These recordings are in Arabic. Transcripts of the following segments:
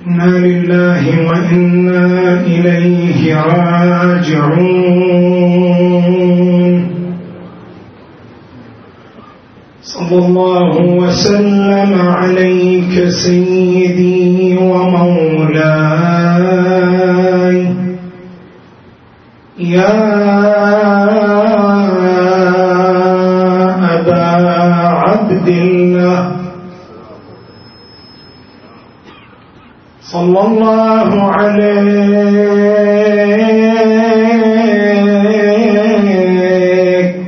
إنا لله وإنا إليه راجعون. صلى الله وسلم عليك سيدي ومولاي يا أبا عبد الله. صلى الله عليك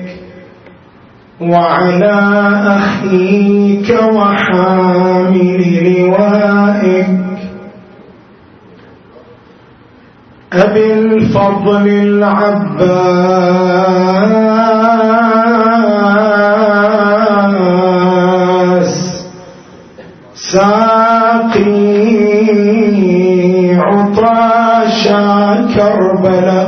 وعلى أخيك وحامل لوائك أبي الفضل العباس ساقي عطاشا كربلاء.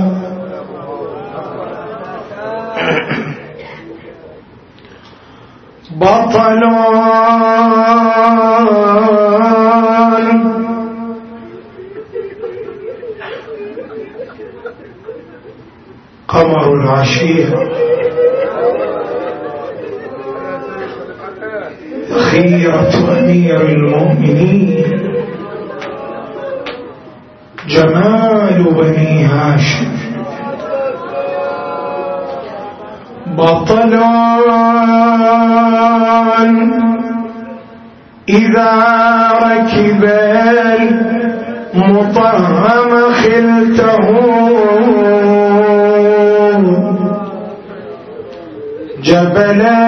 بطلون قمر العشيرة خيرة أمير المؤمنين جمال بني هاشم. بطلون إذا ركب المطهم خلته جبلا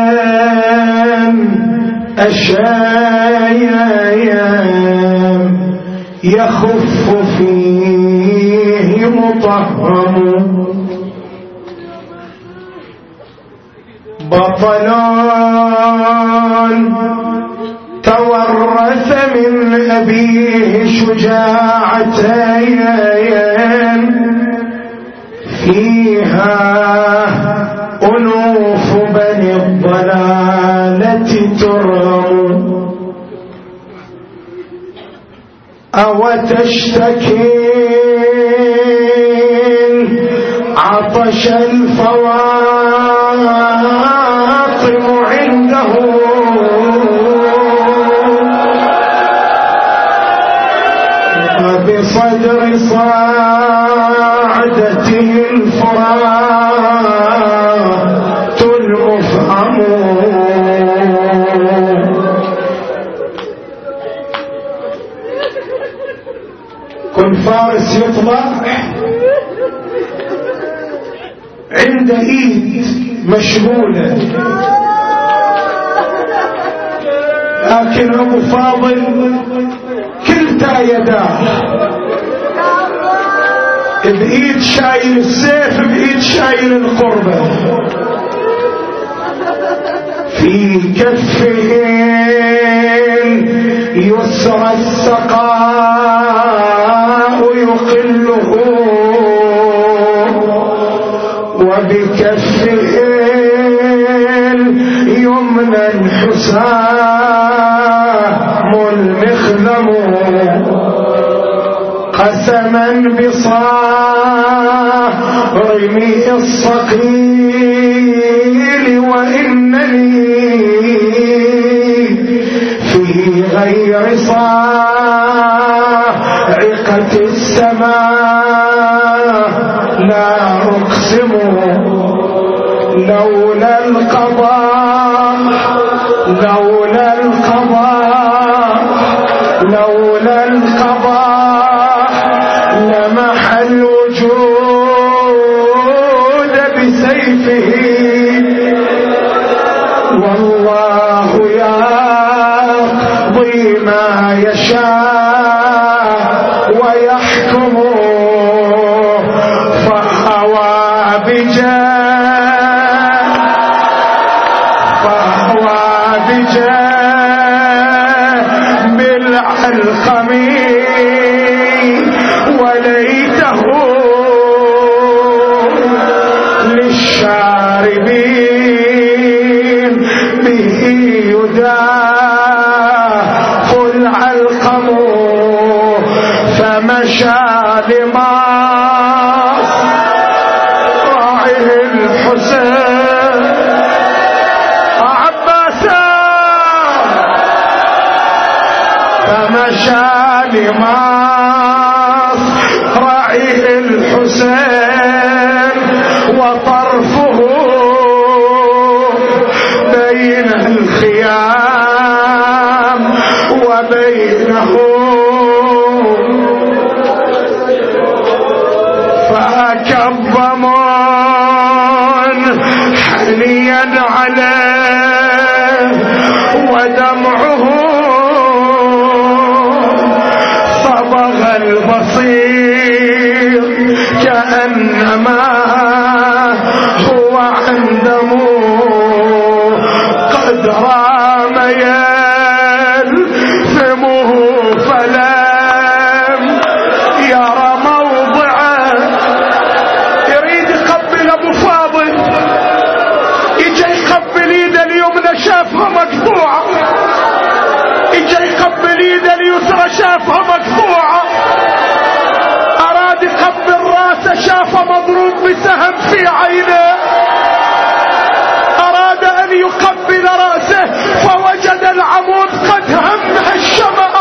أشايم يخف فيه مطهم. بطلون تورث من أبيه شجاعتين فيها ألوف بني الضلالة ترغم. أو تشتكين عطش الفواطم عنده وبصدر صاعدته الفرات المفهم. كل فارس يطلع عند ايد مشغولة، لكن ابو فاضل كلتا يداه بايد شايل السيف بايد شايل القربة. في كفه يسرى السقاء يقله وبكفه يمنى الحسام المخذم قسما بصارم الصقيل وإنني في غير صاعقة السماء لا أقسم. لولا القضاء لولا القضاء لولا القضاء لمح الوجود بسيفه. والله يقضي ما يشاء ويحكم فهوى بجانب العلقم وليته للشاربين به يداخ العلقم فمشى لمصرعه الحسين عباسا فمشى لمصرعه الحسين وطرفه بين الخيام وبينه فأكب حنيا عليه ودمعه صبغ البصير كأنما هو عنده قد رام يلثمه فلم يرى موضعه. يريد يقبل ابو فاضل، يجي يقبل ايده اليمنى شافها مقطوعه، يجي يقبل ايده اليسرى شافها مقطوعه، اراد يقبل راسه شافه مضروب بسهم في عينه، اراد ان يقبل راسه فوجد العمود قد همه الشمع.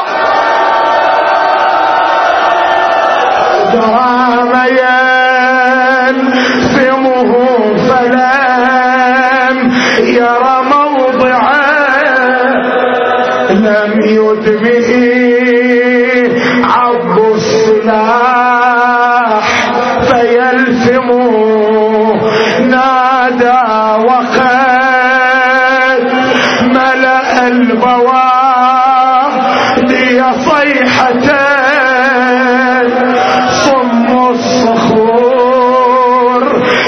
درام يلثمه فلم يرى موضعه، لم يدمه عض السلاح فيلثمه، نادى وقد ملأ البوادي صيحتين، صم الصخور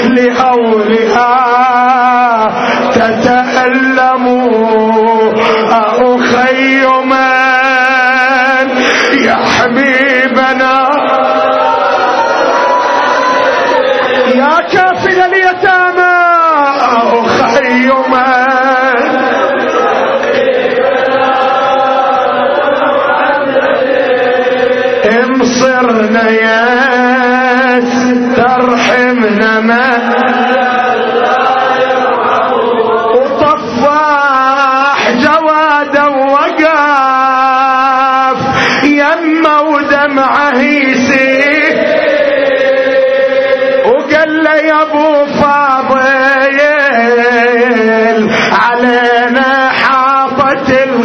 لأولها تتألم، أخي من يحمي بنا يا كافل اليتامى، أخي من انصرنا يسترحمنا ما وطفاح جوادا وقاف يمه ودمعه يسيل، وقال له يا ابو فاضل علينا حاطت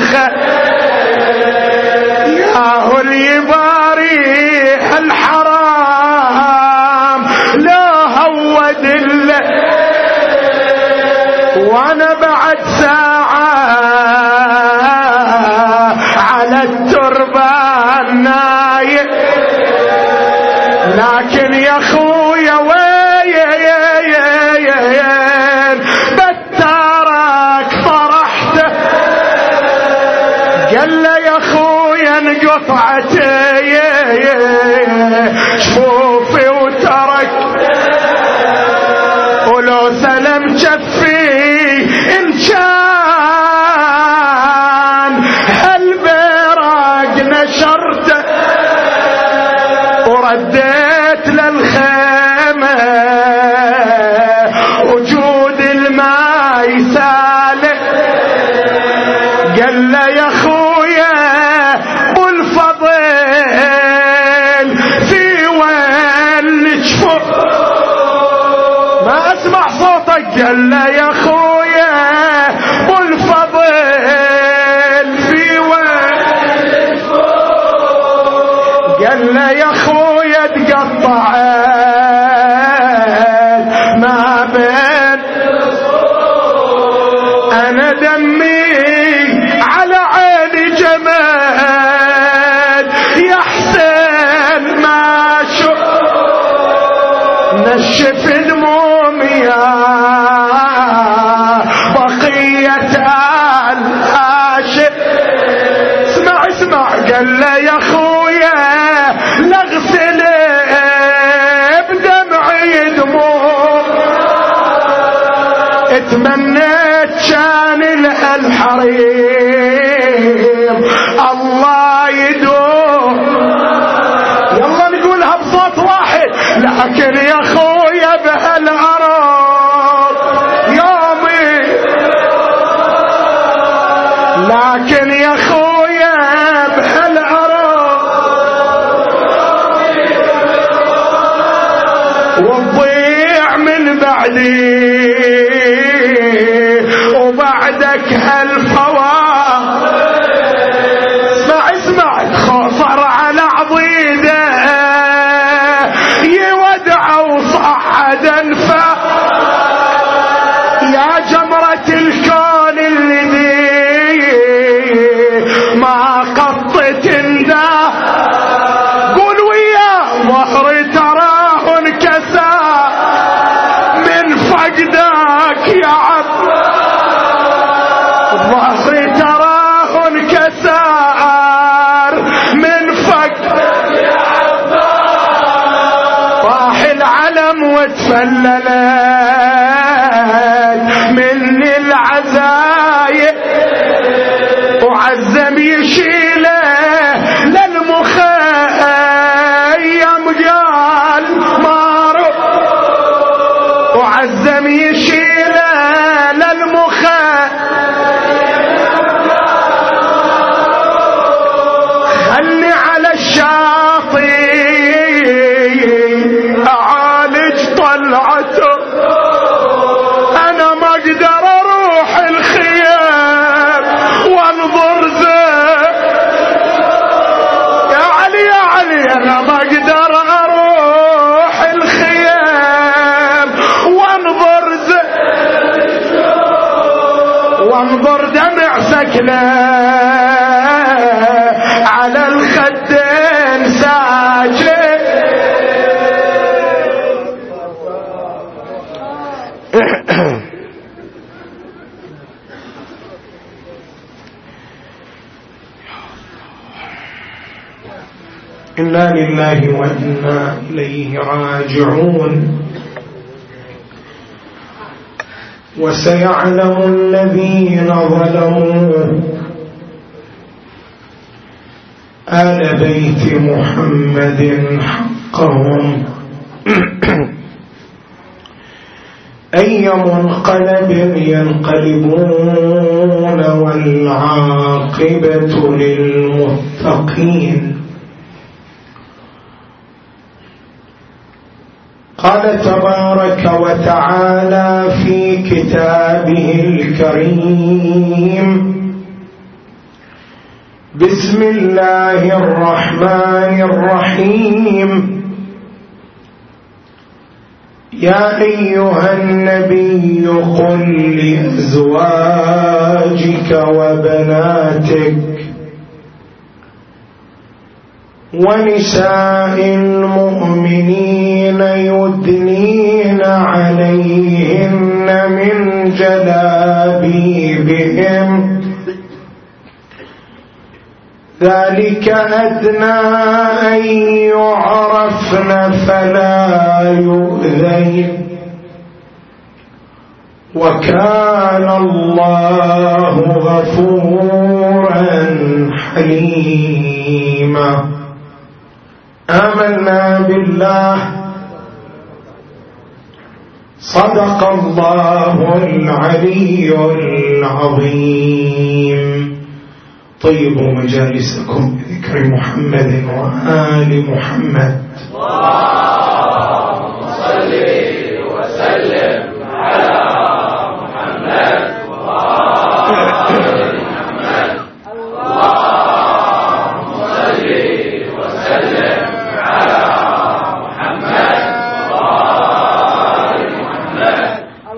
ياهو اليباري الحرام لا هود وانا بعد ساعة على التربان نايم، لكن يا اخويا وين بتارك فرحته. قال له يا اخويا انقطعت شوفي وترك، ولو سلم جفي ان كان هالبراق نشرته، ورديت للخيمة وجود الماء يسالك. قال له يا اخويا بالفضل في وين شفوف ما اسمع صوتك. قال له يا اخويا بالفضل في وين، قال له يا اخويا تقطعت ما بين انا دمي على عيني جمال، يا حسين ما شوف نشف دموم يا بقية العاشق. اسمع قال له يا اخويا لغسل بدمعي دموع، اتمنيت كان الحريم الله يدوم صوت واحد. لكن يا خويا بهالأرض يومي، لكن يا خويا بهالأرض وتضيع من بعدي وبعدك هالفواه. اسمع خصر على عضيده يودع وصعد انفه. يا جمرة الكون اللي دي ما قطت انده، قول وياه ظهري تراه انكسى من فقدك يا عبد، ظهري تراه انكسى من فقدك يا عبد. راح العلم وتفللت من العزايم وعزم يشيله للمخيم قال مارو، وعزم يشيله للمخيم. خلي على الشاطئ اعالج طلعته، انا ما اقدر اروح الخيام وانظر زين. يا علي يا علي انا ما اقدر اروح الخيام وانظر زين، وانظر دمع سكنه على الخدين ساجد. إنا لله وإنا إليه راجعون. وسيعلم الذين ظلموا آل بيت محمد حقهم أي منقلب ينقلبون والعاقبة للمتقين. قال تبارك وتعالى في كتابه الكريم: بسم الله الرحمن الرحيم. يا أيها النبي قل لأزواجك وبناتك ونساء المؤمنين يدنين عليهن من جلابيبهم ذلك أدنى أن يعرفن فلا يؤذين وكان الله غفورا حليما. آمنا بالله صدق الله العلي العظيم. طيبوا مجالسكم بذكر محمد وآل محمد. اللهم صل وسلم على محمد وآل محمد. اللهم صل وسلم على محمد وآل محمد.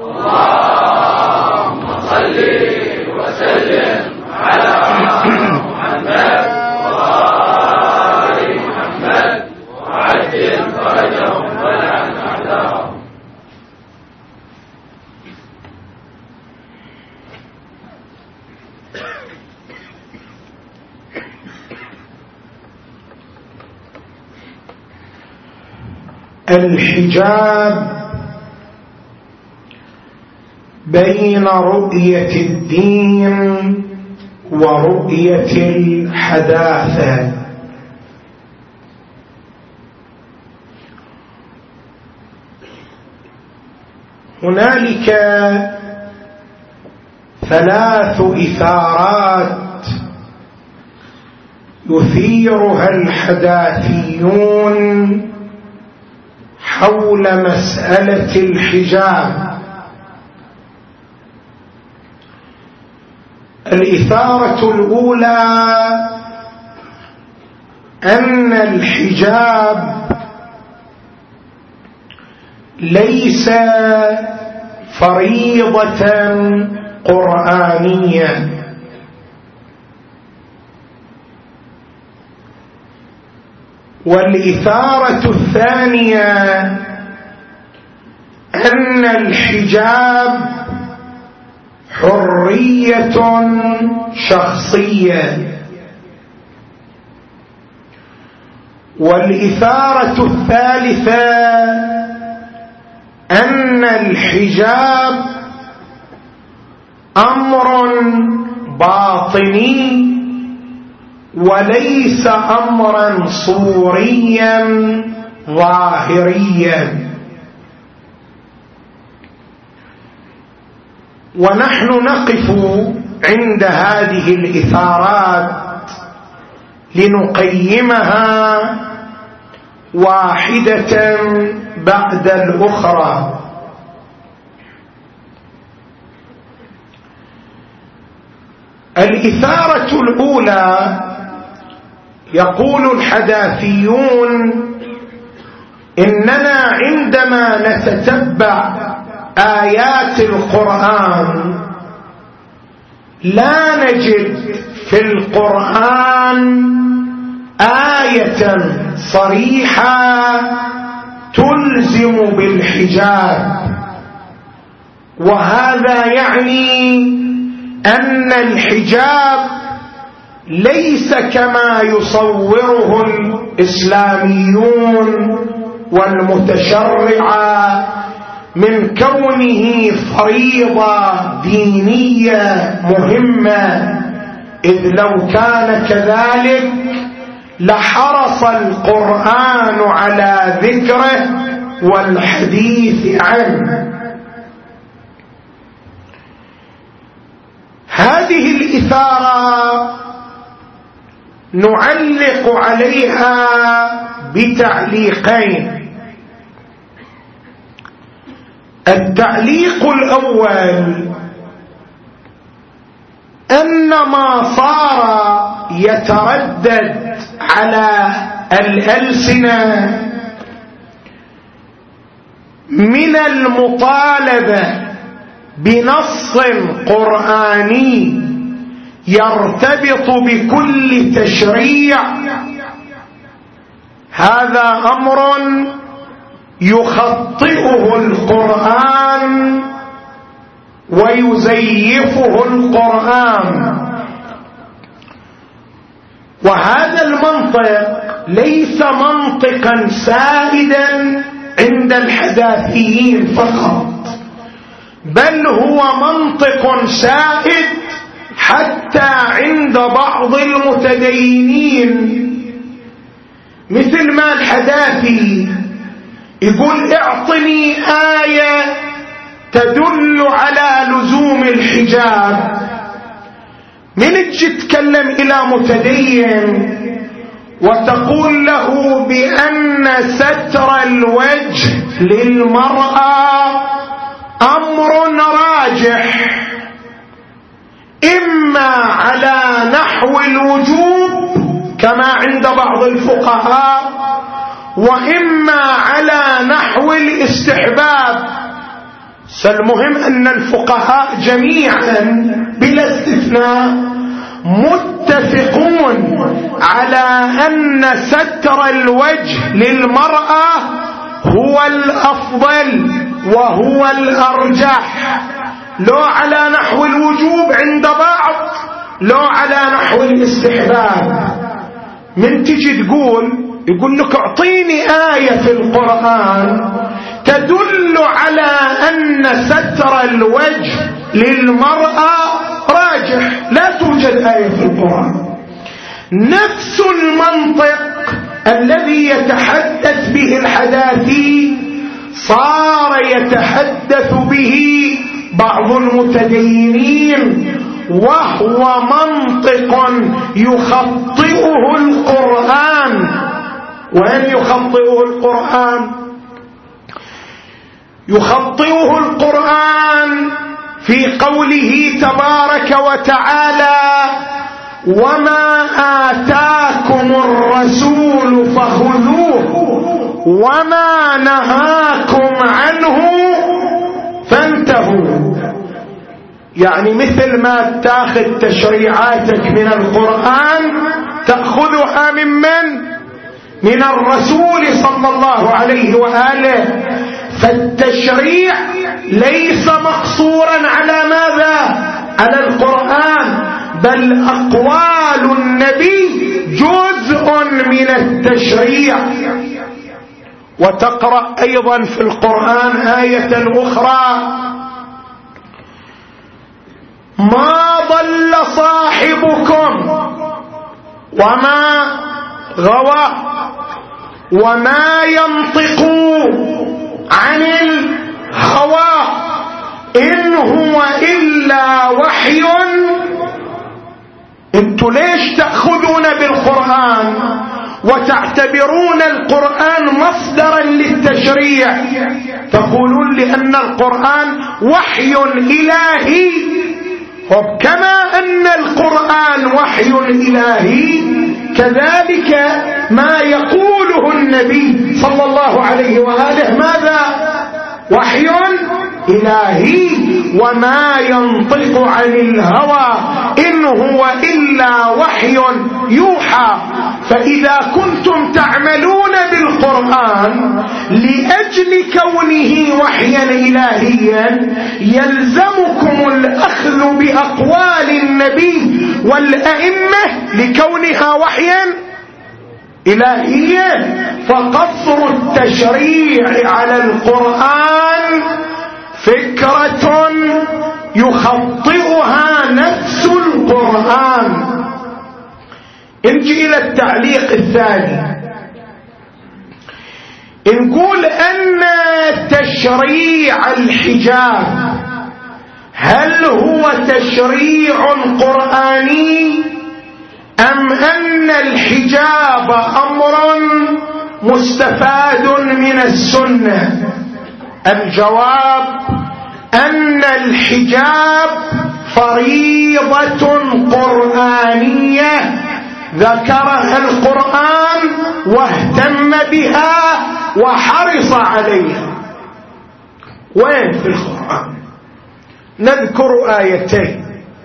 اللهم صل وسلم على محمد وآل محمد وعجل فرجهم ولا تعذرهم. الحجاب بين رؤية الدين ورؤية الحداثة. هنالك 3 إثارات يثيرها الحداثيون حول مسألة الحجاب. الإثارة الأولى أن الحجاب ليس فريضة قرآنية، والإثارة الثانية أن الحجاب حرية شخصية، والإثارة الثالثة أن الحجاب أمر باطني وليس أمرا صوريا ظاهريا. ونحن نقف عند هذه الإثارات لنقيمها واحدة بعد الأخرى. الإثارة الأولى يقول الحداثيون إننا عندما نتتبع آيات القرآن لا نجد في القرآن آية صريحة تلزم بالحجاب، وهذا يعني أن الحجاب ليس كما يصوره الإسلاميون والمتشرعة من كونه فريضة دينية مهمة، إذ لو كان كذلك لحرص القرآن على ذكره والحديث عنه. هذه الإثارة نعلق عليها بتعليقين. التعليق الأول أن ما صار يتردد على الألسنة من المطالبة بنص قرآني يرتبط بكل تشريع، هذا أمر يخطئه القرآن ويزيفه القرآن. وهذا المنطق ليس منطقا سائدا عند الحداثيين فقط، بل هو منطق سائد حتى عند بعض المتدينين، مثل ما الحداثي يقول اعطني آية تدل على لزوم الحجاب. من تجي تتكلم إلى متدين وتقول له بأن ستر الوجه للمرأة أمر راجح إما على نحو الوجوب كما عند بعض الفقهاء، وإما على نحو الاستحباب. فالمهم أن الفقهاء جميعا بلا استثناء متفقون على أن ستر الوجه للمرأة هو الأفضل وهو الأرجح، لو على نحو الوجوب عند بعض، لو على نحو الاستحباب. من تجي يقول لك اعطيني آية في القرآن تدل على أن ستر الوجه للمرأة راجح، لا توجد آية في القرآن. نفس المنطق الذي يتحدث به الحداثي صار يتحدث به بعض المتدينين وهو منطق يخطئه القرآن. وين يخطئه القرآن؟ يخطئه القرآن في قوله تبارك وتعالى: وما آتاكم الرسول فخذوه وما نهاكم عنه فانتهوا. يعني مثل ما تاخذ تشريعاتك من القرآن تأخذها من الرسول صلى الله عليه وآله. فالتشريع ليس مقصورا على ماذا؟ على القرآن، بل أقوال النبي جزء من التشريع. وتقرأ أيضا في القرآن آية أخرى: ما ضل صاحبكم وما غوى وما ينطق عن الهوى إن هو إلا وحي. انتوا ليش تأخذون بالقرآن وتعتبرون القرآن مصدرا للتشريع؟ تقولون لأن القرآن وحي إلهي. وكما أن القرآن وحي إلهي كذلك ما يقوله النبي صلى الله عليه وآله ماذا؟ وحي إلهي. وما ينطق عن الهوى إن هو إلا وحي يوحى. فإذا كنتم تعملون بالقرآن لأجل كونه وحيا إلهيا يلزمكم الأخذ بأقوال النبي والأئمة لكونها وحيا إلهيا. فقصر التشريع على القرآن فكرة يخطئها نفس القرآن. نجي إلى التعليق الثاني، نقول أن تشريع الحجاب هل هو تشريع قرآني أم أن الحجاب أمر مستفاد من السنة؟ الجواب أن الحجاب فريضة قرآنية ذكرها القرآن واهتم بها وحرص عليها. وين في القرآن؟ نذكر آيتين.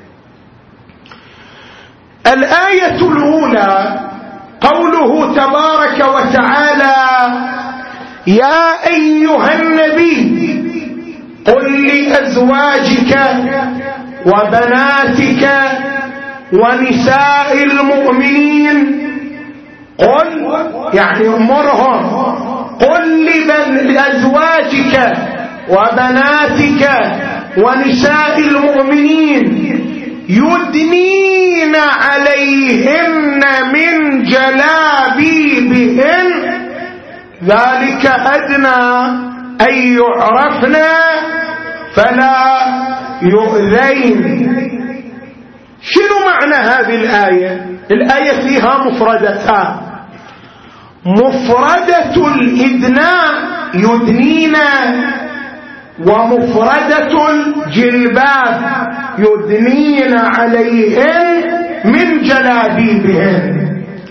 الآية الأولى قوله تبارك وتعالى: يا أيها النبي قل لأزواجك وبناتك ونساء المؤمنين، قل يعني أمرهم، قل لأزواجك وبناتك ونساء المؤمنين يدنين عليهن من جلابيبهن ذلك أدنى أن يعرفن فلا يؤذين. شنو معنى هذه الآية؟ الآية فيها مفردتان: مفردة الإدناء يدنين، ومفردة الجلباب يدنين عليهن من جلابيبهن.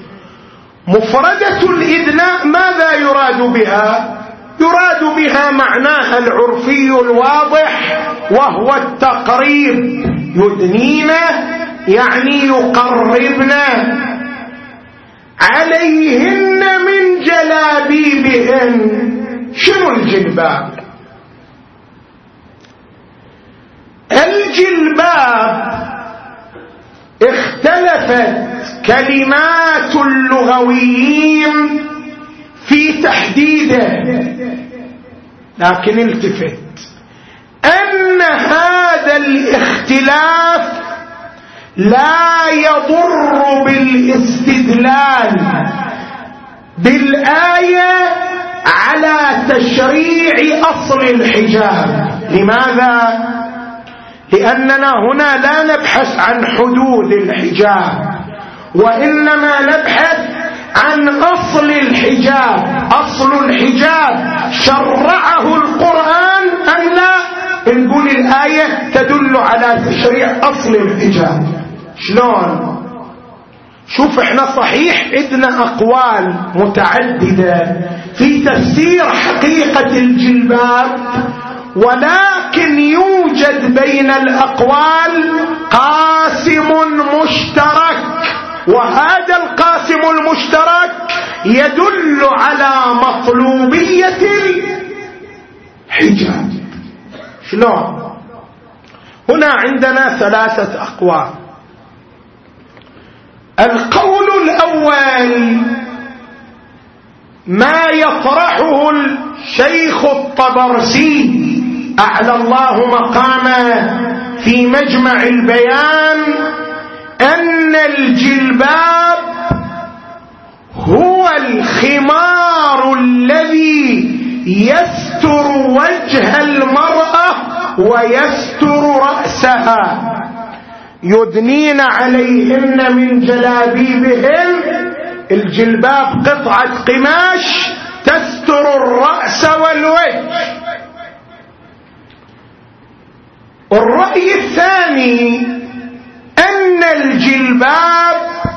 مفردة الإدناء ماذا يراد بها؟ يراد بها معناها العرفي الواضح وهو التقريب. يدنين يعني يقربن عليهن من جلابيبهن. شنو الجلباب؟ الجلباب اختلفت كلمات اللغويين في تحديده، لكن التفت أن هذا الاختلاف لا يضر بالاستدلال بالآية على تشريع أصل الحجاب. لماذا؟ لأننا هنا لا نبحث عن حدود الحجاب، وإنما نبحث عن أصل الحجاب. أصل الحجاب شرعه القرآن أم لا؟ نقول الآية تدل على تشريع أصل الحجاب. شلون؟ شوف، احنا صحيح عندنا أقوال متعددة في تفسير حقيقة الجلباب، ولكن يوجد بين الأقوال قاسم مشترك، وهذا القاسم المشترك يدل على مطلوبية الحجاب. شلون؟ هنا عندنا 3 أقوال. القول الأول ما يطرحه الشيخ الطبرسي أعلى الله مقامه في مجمع البيان، أن الجلباب هو الخمار الذي يستر وجه المرأة ويستر رأسها، يدنين عليهن من جلابيبهن. الجلباب قطعة قماش تستر الرأس والوجه. الرأي الثاني أن الجلباب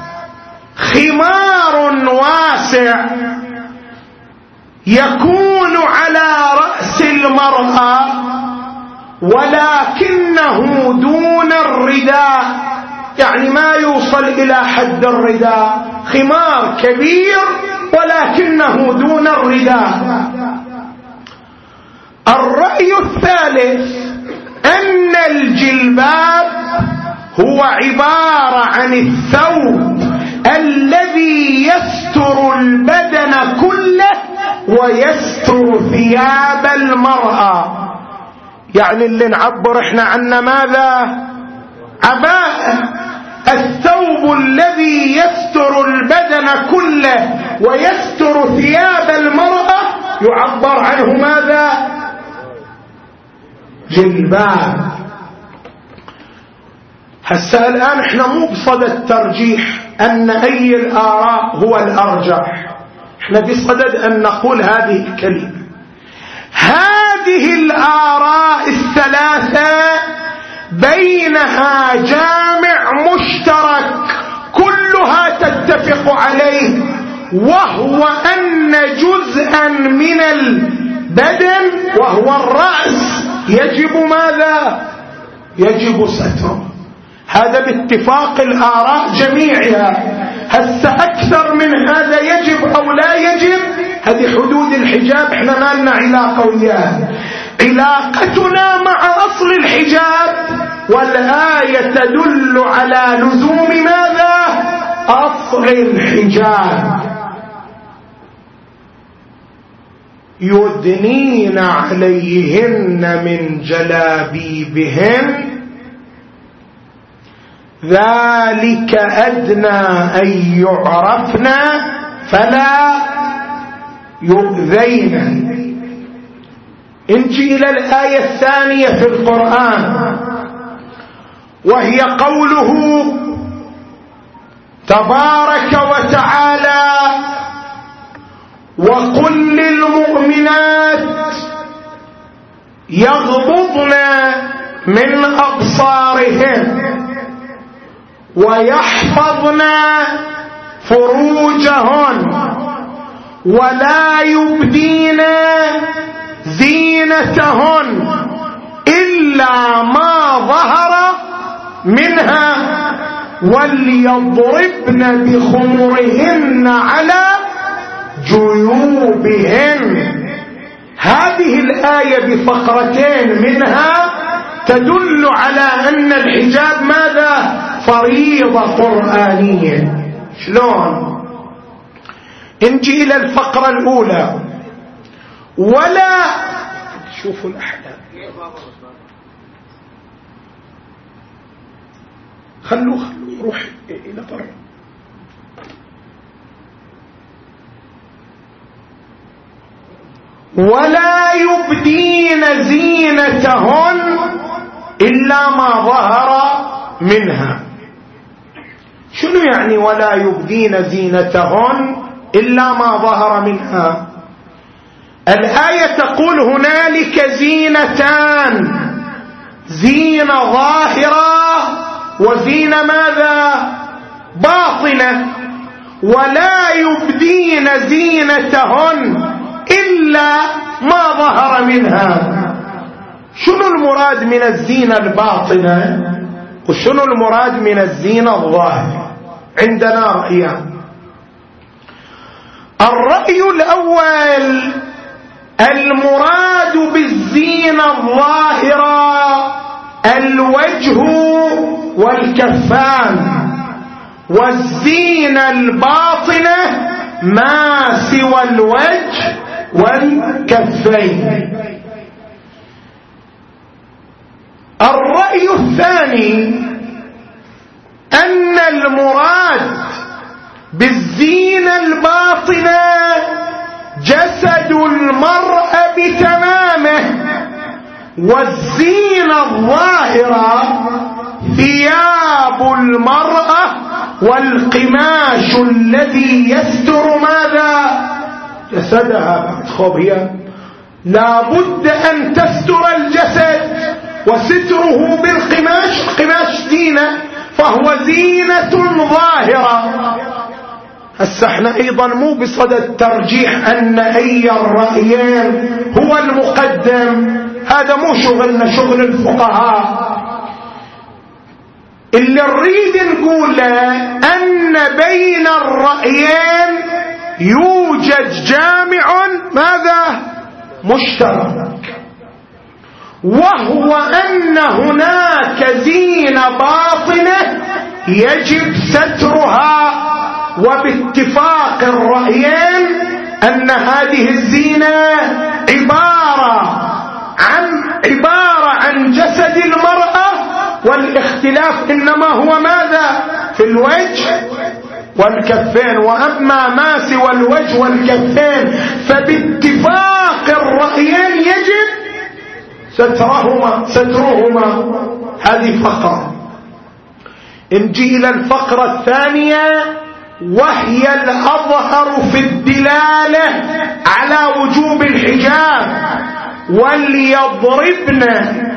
خمار واسع يكون على رأس المرأة، ولكنه دون الرداء، يعني ما يوصل إلى حد الرداء، خمار كبير ولكنه دون الرداء. الرأي الثالث أن الجلباب هو عبارة عن الثوب الذي يستر البدن كله ويستر ثياب المرأة، يعني اللي نعبر احنا عنه ماذا؟ عباءة. الثوب الذي يستر البدن كله ويستر ثياب المرأة يعبر عنه ماذا؟ جلباب. هسه الآن احنا مو بصدد الترجيح أن أي الآراء هو الأرجح، احنا بصدد أن نقول هذه الكلمة. هذه الآراء الثلاثة بينها جامع مشترك كلها تتفق عليه، وهو أن جزءا من البدن وهو الرأس يجب ماذا؟ يجب ستره. هذا باتفاق الآراء جميعها. هسه أكثر من هذا يجب أو لا يجب، هذه حدود الحجاب احنا ما لنا علاقة وياها. علاقتنا مع أصل الحجاب، والآية تدل على لزوم ماذا؟ أصل الحجاب. يدنين عليهن من جلابيبهن ذلك أدنى أن يعرفن فلا يؤذين. انجي إلى الآية الثانية في القرآن، وهي قوله تبارك وتعالى: وقل للمؤمنات يغضضن من أبصارهن ويحفظن فروجهن ولا يبدين زينتهن إلا ما ظهر منها وليضربن بخمرهن على جيوبهن. هذه الآية بفقرتين منها تدل على أن الحجاب ماذا؟ فريضة قرآنية. شلون؟ انجي إلى الفقرة الأولى: ولا شوفوا الأحلام، خلوا روح إلى برا. ولا يبدين زينتهن إلا ما ظهر منها. شنو يعني ولا يبدين زينتهن إلا ما ظهر منها؟ الآية تقول هنالك زينتان، زينة ظاهرة وزينة ماذا؟ باطنة. ولا يبدين زينتهن إلا ما ظهر منها. شنو المراد من الزينة الباطنة وشنو المراد من الزينة الظاهرة؟ عندنا رأيان. الرأي الأول المراد بالزينة الظاهرة الوجه والكفان، والزينة الباطنة ما سوى الوجه والكفين. الرأي الثاني أن المراد بالزينة الباطنة جسد المرأة بتمامه، والزينة الظاهرة ثياب المرأة والقماش الذي يستر ماذا؟ جسدها. هي لا بد أن تستر الجسد، وستره بالقماش، القماش زينة، فهو زينة ظاهرة. هسه احنا ايضا مو بصدد الترجيح ان اي الرأيين هو المقدم، هذا مو شغلنا، شغل الفقهاء. اللي نريد نقوله ان بين الرأيين يوجد جامع ماذا؟ مشترك، وهو ان هناك زينة باطنة يجب سترها، وباتفاق الرأيين أن هذه الزينة عبارة عن جسد المرأة، والاختلاف إنما هو ماذا؟ في الوجه والكفين. وأما ما سوى الوجه والكفين فباتفاق الرأيين يجب سترهما. هذه فقرة. نجي إلى الفقرة الثانية، وهي الأظهر في الدلالة على وجوب الحجاب. وليضربن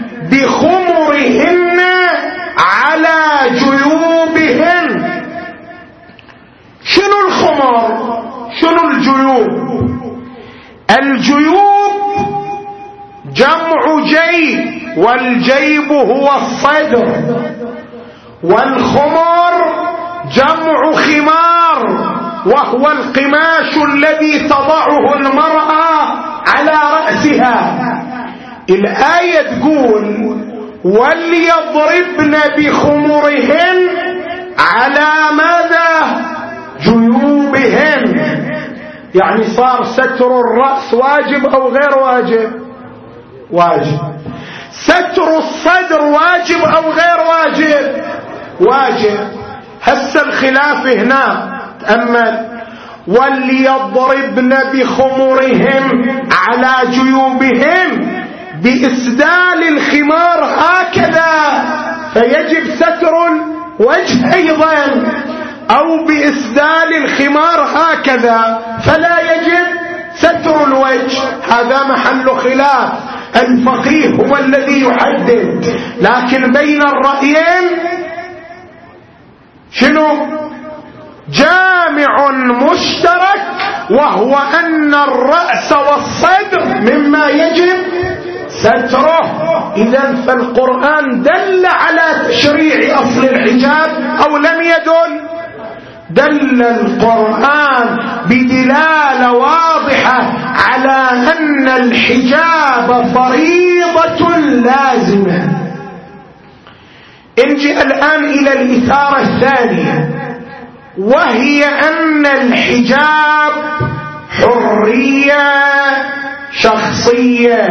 بخمرهن على جيوبهن. شنو الخمر؟ شنو الجيوب؟ الجيوب جمع جيب، والجيب هو الصدر، والخمر جمع خمار وهو القماش الذي تضعه المرأة على رأسها. الآية تقول وليضربن بخمرهن على ماذا؟ جيوبهن. يعني صار ستر الرأس واجب أو غير واجب؟ واجب. ستر الصدر واجب أو غير واجب؟ واجب. هسه الخلاف هنا، تأمل، وليضربن بخمرهم على جيوبهم، بإسدال الخمار هكذا فيجب ستر الوجه أيضا، أو بإسدال الخمار هكذا فلا يجب ستر الوجه. هذا محل خلاف، الفقيه هو الذي يحدد. لكن بين الرأيين شنو؟ جامع مشترك، وهو أن الرأس والصدر مما يجب ستره. إذن فالقرآن دل على تشريع أصل الحجاب أو لم يدل؟ دل القرآن بدلالة واضحة على أن الحجاب فريضة لازمة. نجي الآن إلى الإثارة الثانية، وهي أن الحجاب حرية شخصية.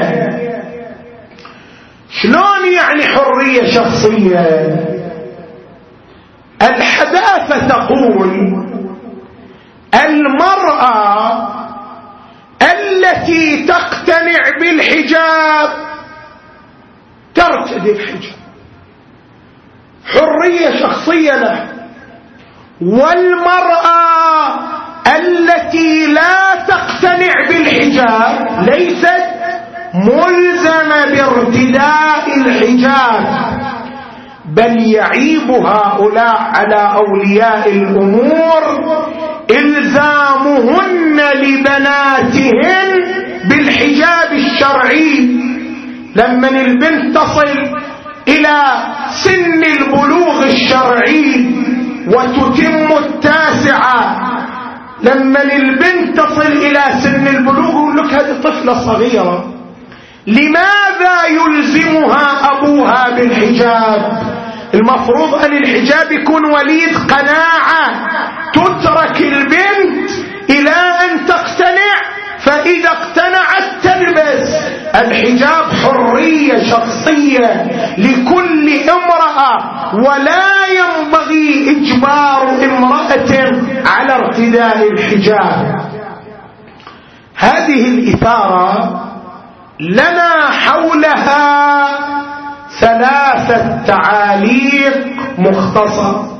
شلون يعني حرية شخصية؟ الحداثة تقول المرأة التي التي تقتنع بالحجاب ترتدي الحجاب، حرية شخصية له. والمرأة التي لا تقتنع بالحجاب ليست ملزمة بارتداء الحجاب، بل يعيب هؤلاء على أولياء الأمور إلزامهن لبناتهن بالحجاب الشرعي. لما البنت تصل إلى سن البلوغ الشرعي وتتم 9، لما البنت تصل إلى سن البلوغ يقول لك هذه طفلة صغيرة، لماذا يلزمها أبوها بالحجاب؟ المفروض أن الحجاب يكون وليد قناعة، تترك البنت إلى أن تقتنع، فإذا اقتنعت تلبس الحجاب. حرية شخصية لكل امرأة، ولا ينبغي إجبار امرأة على ارتداء الحجاب. هذه الإثارة لنا حولها 3 تعاليق مختصرة.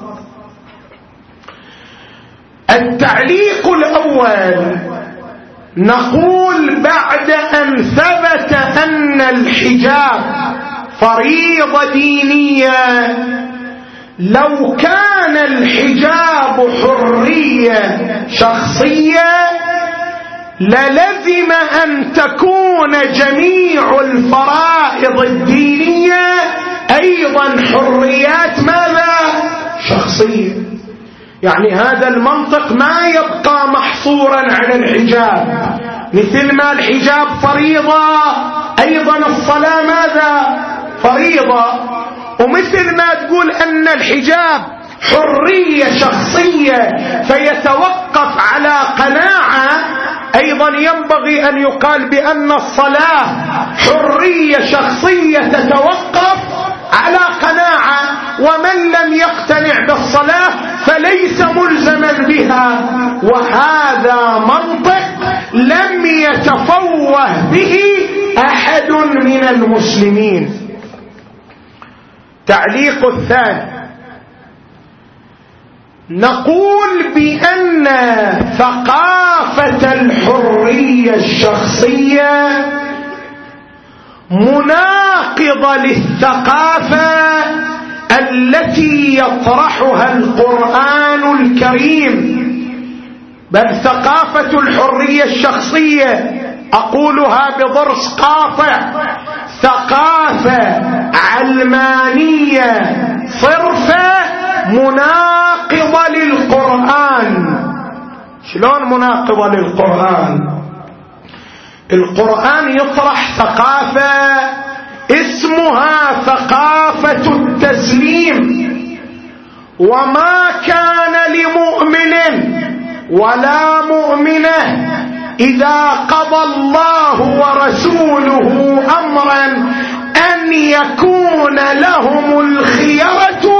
التعليق الأول، نقول بعد أن ثبت أن الحجاب فريضة دينية، لو كان الحجاب حرية شخصية للزم أن تكون جميع الفرائض الدينية أيضا حريات ماذا؟ شخصية. يعني هذا المنطق ما يبقى محصورا على الحجاب، مثل ما الحجاب فريضة أيضا الصلاة ماذا؟ فريضة. ومثل ما تقول أن الحجاب حرية شخصية فيتوقف على قناعة، أيضا ينبغي أن يقال بأن الصلاة حرية شخصية تتوقف على قناعة، ومن لم يقتنع بالصلاة فليس ملزما بها. وهذا منطق لم يتفوه به أحد من المسلمين. تعليق الثاني، نقول بأن ثقافة الحرية الشخصية مناقضة للثقافة التي يطرحها القرآن الكريم. بل ثقافة الحرية الشخصية، أقولها بضرس قاطع، ثقافة علمانية صرفة مناقضة للقرآن. شلون مناقضة للقرآن؟ القرآن يطرح ثقافة اسمها ثقافة التسليم، وما كان لمؤمن ولا مؤمنة إذا قضى الله ورسوله أمرا أن يكون لهم الخيرة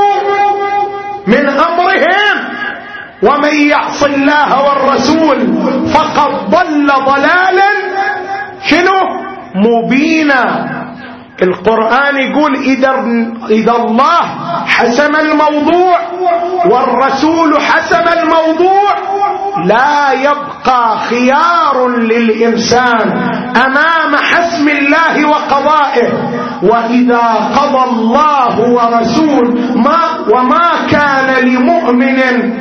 من أمرهم، ومن يعص الله والرسول فقد ضل ضلالا شنو مبينا. القرآن يقول إذا الله حسم الموضوع والرسول حسم الموضوع لا يبقى خيار للإنسان أمام حسم الله وقضائه. وإذا قضى الله ورسول وما كان لمؤمن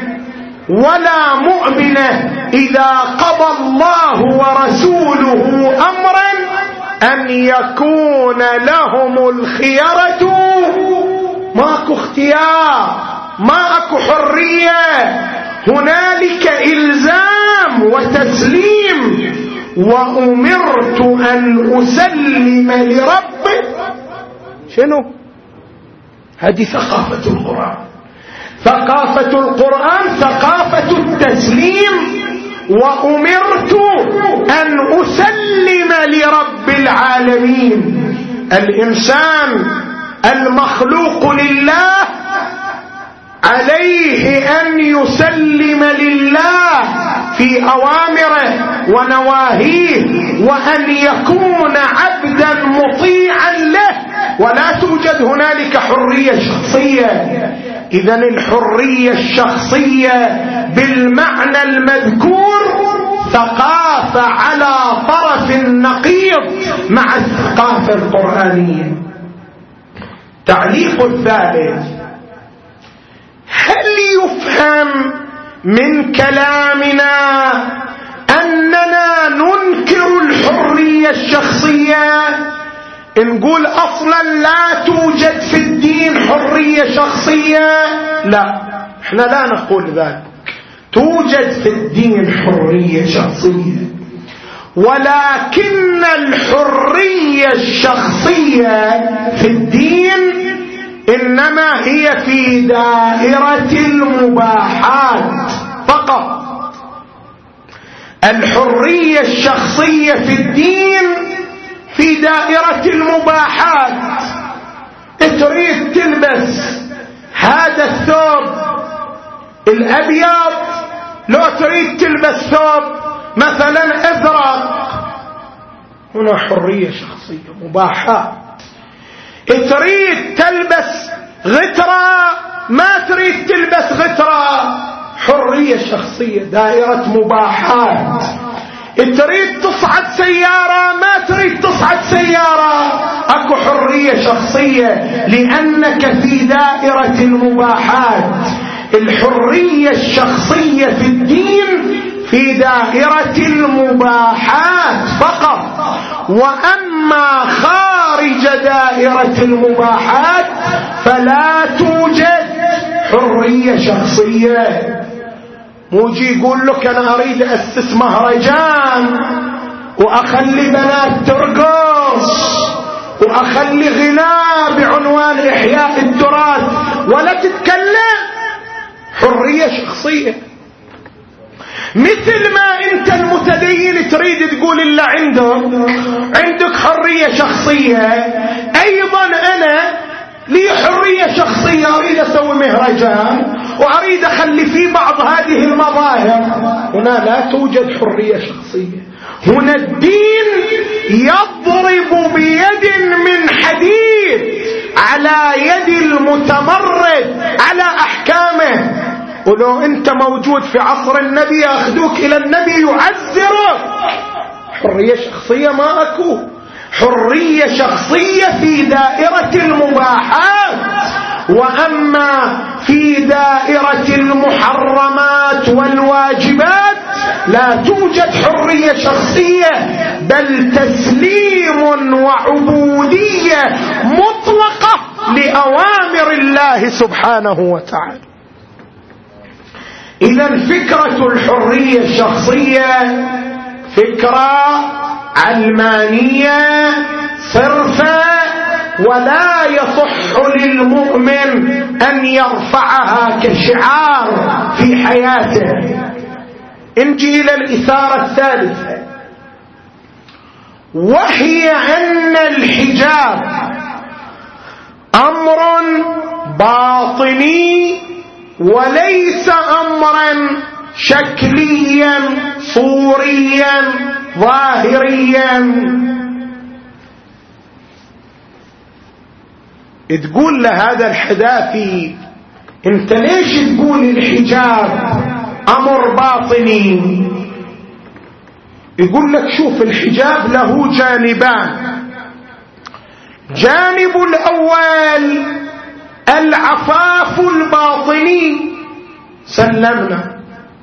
ولا مؤمنة إذا قضى الله ورسوله أمرا أن يكون لهم الخيرة. ماكو اختيار، ماكو حرية، هنالك إلزام وتسليم. وأمرت أن أسلم لربي. شنو؟ هذه ثقافة القرآن. ثقافة القرآن ثقافة التسليم. وأمرت أن أسلم لرب العالمين. الإنسان المخلوق لله عليه أن يسلم لله في أوامره ونواهيه، وأن يكون عبدا مطيعا له، ولا توجد هنالك حرية شخصية. إذن الحرية الشخصية بالمعنى المذكور ثقافة على طرف النقيض مع الثقافة القرآنية. تعليق الثالث: هل يفهم من كلامنا أننا ننكر الحرية الشخصية؟ نقول أصلا لا توجد في الدين حرية شخصية؟ لا، احنا لا نقول ذلك. توجد في الدين حرية شخصية، ولكن الحرية الشخصية في الدين إنما هي في دائرة المباحات فقط. الحرية الشخصية في الدين في دائرة المباحات. تريد تلبس هذا الثوب الأبيض، لو تريد تلبس ثوب مثلا أزرق، هنا حرية شخصية مباحات. تريد تلبس غترة، ما تريد تلبس غترة، حرية شخصية دائرة مباحات. تريد تصعد سيارة، ما تريد تصعد سيارة، اكو حرية شخصية لأنك في دائرة المباحات. الحرية الشخصية في الدين في دائرة المباحات فقط، وأما خارج دائرة المباحات فلا توجد حرية شخصية. موجي يقول لك أنا أريد أسس مهرجان وأخلي بنات ترقص وأخلي غناء بعنوان إحياء التراث ولا تتكلم، حرية شخصية. مثل ما أنت المتدين تريد تقول إلا عندك حرية شخصية، أيضا أنا لي حرية شخصية، أريد أسوي مهرجان وأريد أخلي فيه بعض هذه المظاهر. هنا لا توجد حرية شخصية. هنا الدين يضرب بيد من حديد على يد المتمرد على أحكامه. ولو أنت موجود في عصر النبي يأخذوك إلى النبي يعذرك. حرية شخصية ما أكو. حرية شخصية في دائرة المباحات، وأما في دائرة المحرمات والواجبات لا توجد حرية شخصية، بل تسليم وعبودية مطلقة لأوامر الله سبحانه وتعالى. إذن فكرة الحرية الشخصية فكرة علمانية صرفة، ولا يصح للمؤمن أن يرفعها كشعار في حياته. نجي إلى الإثارة الثالثة، وهي أن الحجاب أمر باطني وليس أمرا شكليا صوريا ظاهريا. تقول لهذا الحداثي انت ليش تقول الحجاب امر باطني؟ يقول لك شوف، الحجاب له جانبان. جانب الاول العفاف الباطني، سلمنا.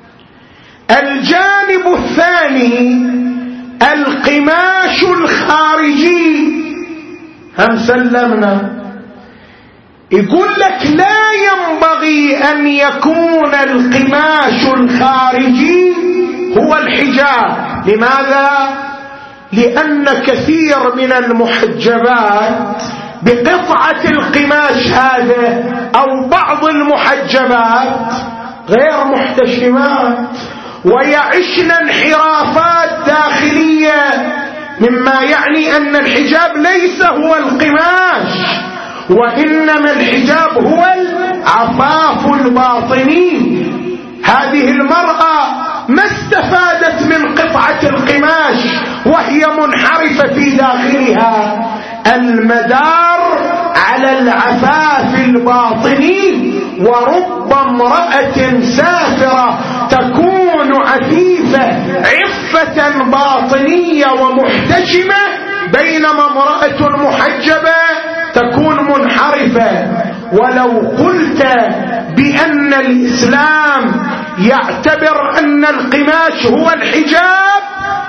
الجانب الثاني القماش الخارجي، هم سلمنا. يقول لك لا ينبغي أن يكون القماش الخارجي هو الحجاب. لماذا؟ لأن كثير من المحجبات بقطعة القماش هذا أو بعض المحجبات غير محتشمات، ويعشن انحرافات داخلية، مما يعني أن الحجاب ليس هو القماش، وإنما الحجاب هو العفاف الباطني. هذه المرأة ما استفادت من قطعة القماش وهي منحرفة في داخلها. المدار على العفاف الباطني. ورب امرأة سافرة تكون عفيفة عفة باطنية ومحتشمة، بينما امرأة محجبة تكون منحرفة. ولو قلت بأن الإسلام يعتبر أن القماش هو الحجاب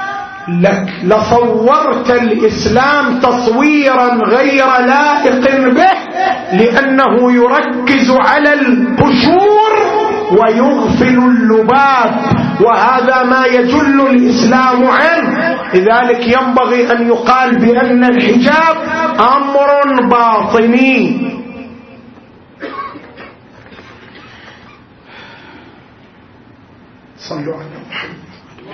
لصورت الإسلام تصويرا غير لائق به، لأنه يركز على القشور ويغفل اللباب، وهذا ما يجل الإسلام عنه. لذلك ينبغي أن يقال بأن الحجاب أمر باطني. صلوا على محمد.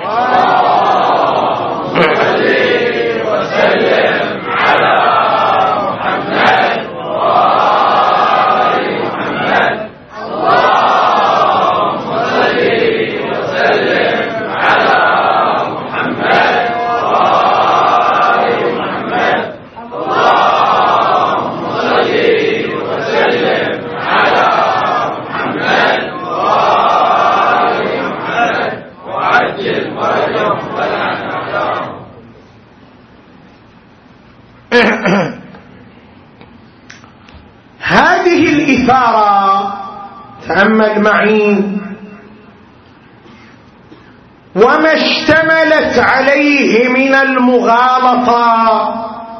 اللهم صل وسلم على محمد وآل محمد. اللهم صل وسلم على محمد وآل محمد. اللهم صل وسلم على محمد وآل محمد وعجل فرجهم ولا نعلم. هذه الإثارة تأمل معي وما اشتملت عليه من المغالطة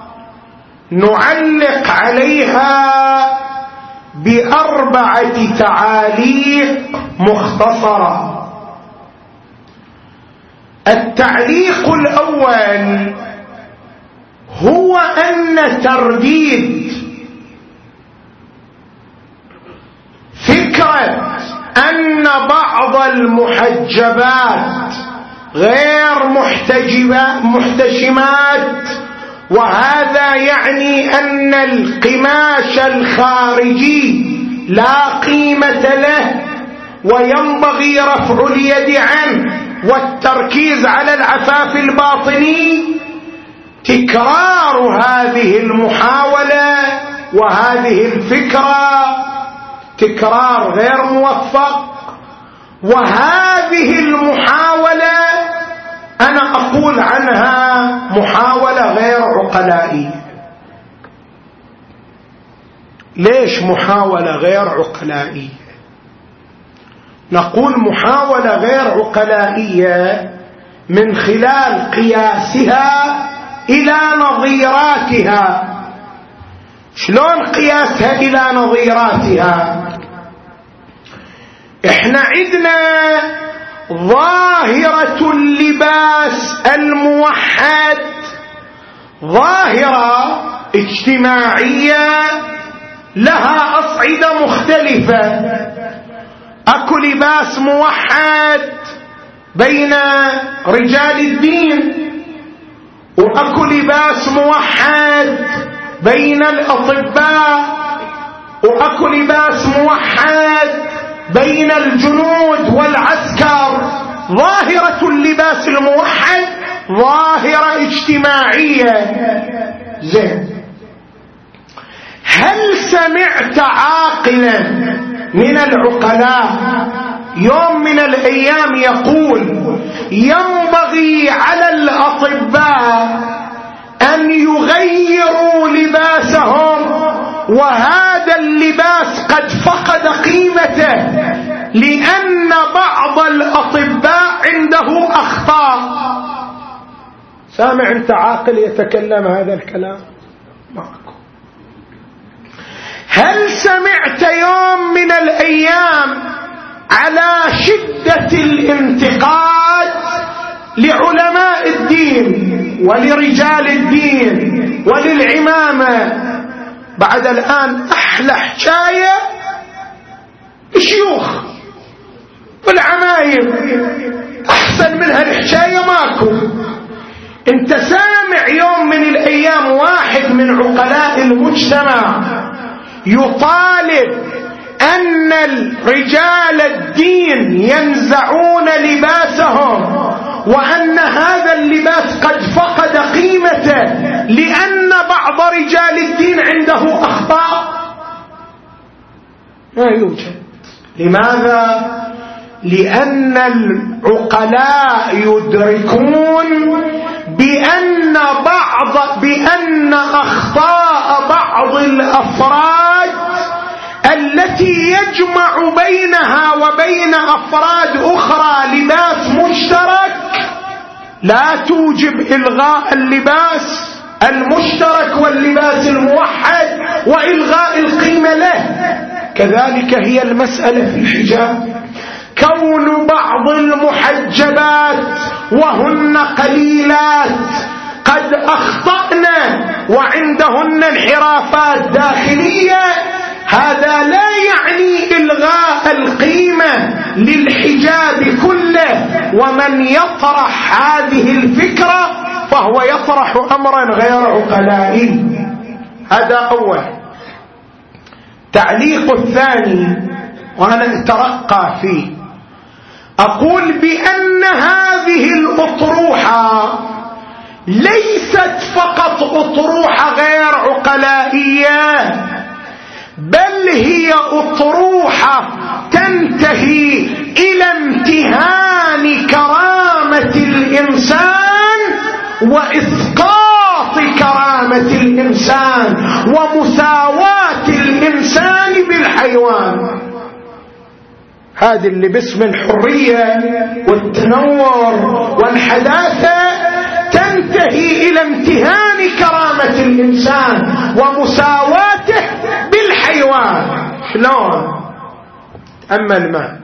نعلق عليها ب4 تعاليق مختصرة. التعليق الأول هو أن ترديد فكرة أن بعض المحجبات غير محتشمات، وهذا يعني أن القماش الخارجي لا قيمة له وينبغي رفع اليد عنه والتركيز على العفاف الباطني. تكرار هذه المحاولة وهذه الفكرة تكرار غير موفق، وهذه المحاولة أنا أقول عنها محاولة غير عقلائية. ليش محاولة غير عقلائية؟ نقول محاولة غير عقلائية من خلال قياسها إلى نظيراتها. شلون قياسها إلى نظيراتها؟ احنا عندنا ظاهرة اللباس الموحد ظاهرة اجتماعية لها أصعدة مختلفة. أكو لباس موحد بين رجال الدين، وأكو لباس موحد بين الأطباء، وأكو لباس موحد بين الجنود والعسكر. ظاهرة اللباس الموحد ظاهرة اجتماعية. زين، هل سمعت عاقلا من العقلاء يوم من الأيام يقول ينبغي على الأطباء أن يغيروا لباسهم وهذا اللباس قد فقد قيمته لأن بعض الأطباء عنده أخطاء؟ سامع أنت عاقل يتكلم هذا الكلام؟ معكم. هل سمعت يوم من الأيام على شدة الانتقاد لعلماء الدين ولرجال الدين وللعمامة؟ بعد الآن أحلى حكاية شيوخ والعمايم أحسن منها الحكاية ماكو. انت سامع يوم من الأيام واحد من عقلاء المجتمع يطالب أن رجال الدين ينزعون لباسهم وأن هذا اللباس قد فقد قيمته لأن بعض رجال الدين عنده أخطاء؟ ما يوجد. لماذا؟ لأن العقلاء يدركون بأن أخطاء بعض الأفراد التي يجمع بينها وبين أفراد أخرى لباس مشترك لا توجب إلغاء اللباس المشترك واللباس الموحد وإلغاء القيمة له. كذلك هي المسألة في الحجاب. كون بعض المحجبات وهن قليلات قد أخطأن وعندهن انحرافات داخلية، هذا لا يعني إلغاء القيمة للحجاب كله. ومن يطرح هذه الفكرة فهو يطرح أمرا غير عقلائي. هذا أول. تعليق الثاني وأنا أترقى فيه، أقول بأن هذه الأطروحة ليست فقط أطروحة غير عقلائية، بل هي أطروحة تنتهي إلى امتهان كرامة الإنسان وإسقاط كرامة الإنسان ومساواة الإنسان بالحيوان. هذه اللي باسم الحرية والتنور والحداثة تنتهي إلى امتهان كرامة الإنسان ومساواته بالحيوان. شلون؟ تأمل ما.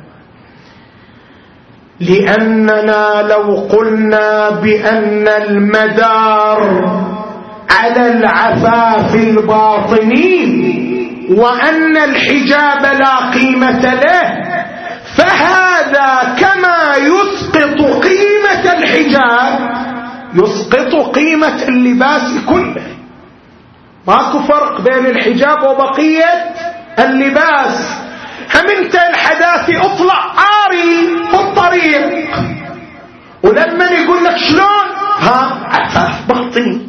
لأننا لو قلنا بأن المدار على العفاف الباطني وأن الحجاب لا قيمة له، فهذا كما يسقط قيمة الحجاب يسقط قيمة اللباس كله. ماكو فرق بين الحجاب وبقية اللباس. هم انت الحداثي اطلع عاري في الطريق، ولما يقول لك شلون؟ عفاف باطني.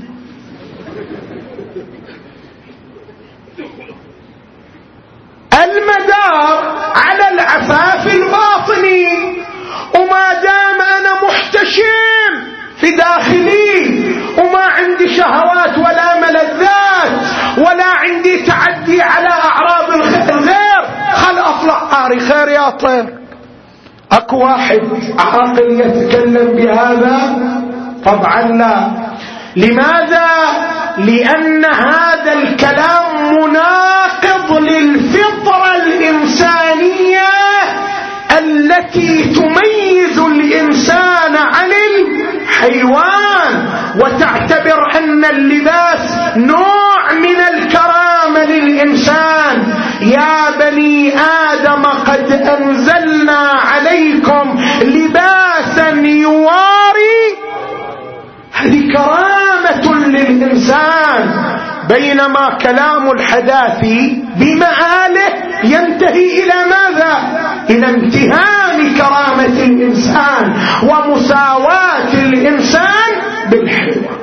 المدار على العفاف الباطني، وما دام انا محتشم في داخلي وما عندي شهوات ولا ملذات ولا عندي تعدي على اعراض الغير، خل اطلع عاري. خير يا طير. اكو واحد عاقل يتكلم بهذا؟ طبعا لا. لماذا؟ لأن هذا الكلام مناقض للفطرة الإنسانية التي تميز الإنسان عن الحيوان وتعتبر أن اللباس نوع من الكرامة للإنسان. يا بني آدم قد أنزلنا عليكم لباسا يواري، هذه كرامة للإنسان. بينما كلام الحداثي بمآله ينتهي إلى ماذا؟ إلى امتهان كرامة الإنسان ومساواة الإنسان بالحيوان.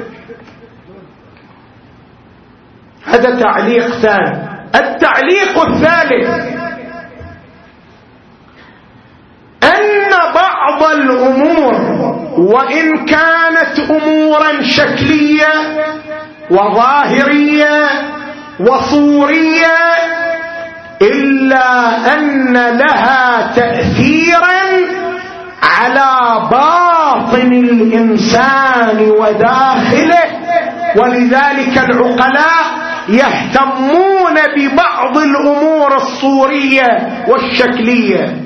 هذا تعليق ثاني. التعليق الثالث أن بعض الأمور وإن كانت أمورا شكلية وظاهرية وصورية إلا أن لها تأثيرا على باطن الإنسان وداخله. ولذلك العقلاء يهتمون ببعض الأمور الصورية والشكلية.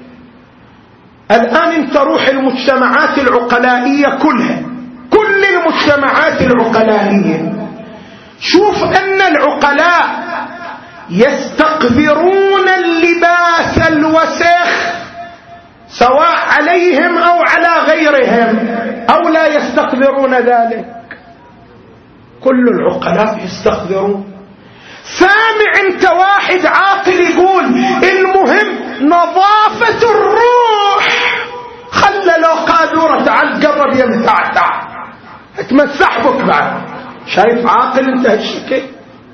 الآن انت روح المجتمعات العقلائية كلها، كل المجتمعات العقلائية، شوف أن العقلاء يستقذرون اللباس الوسخ سواء عليهم أو على غيرهم، أو لا يستقذرون ذلك. كل العقلاء يستقذرون. سامع انت واحد عاقل يقول المهم نظافة الروح، خلى لو قادورة على القبر يمتعتع اتمسح بك بعد. شايف عاقل انت هالشكل؟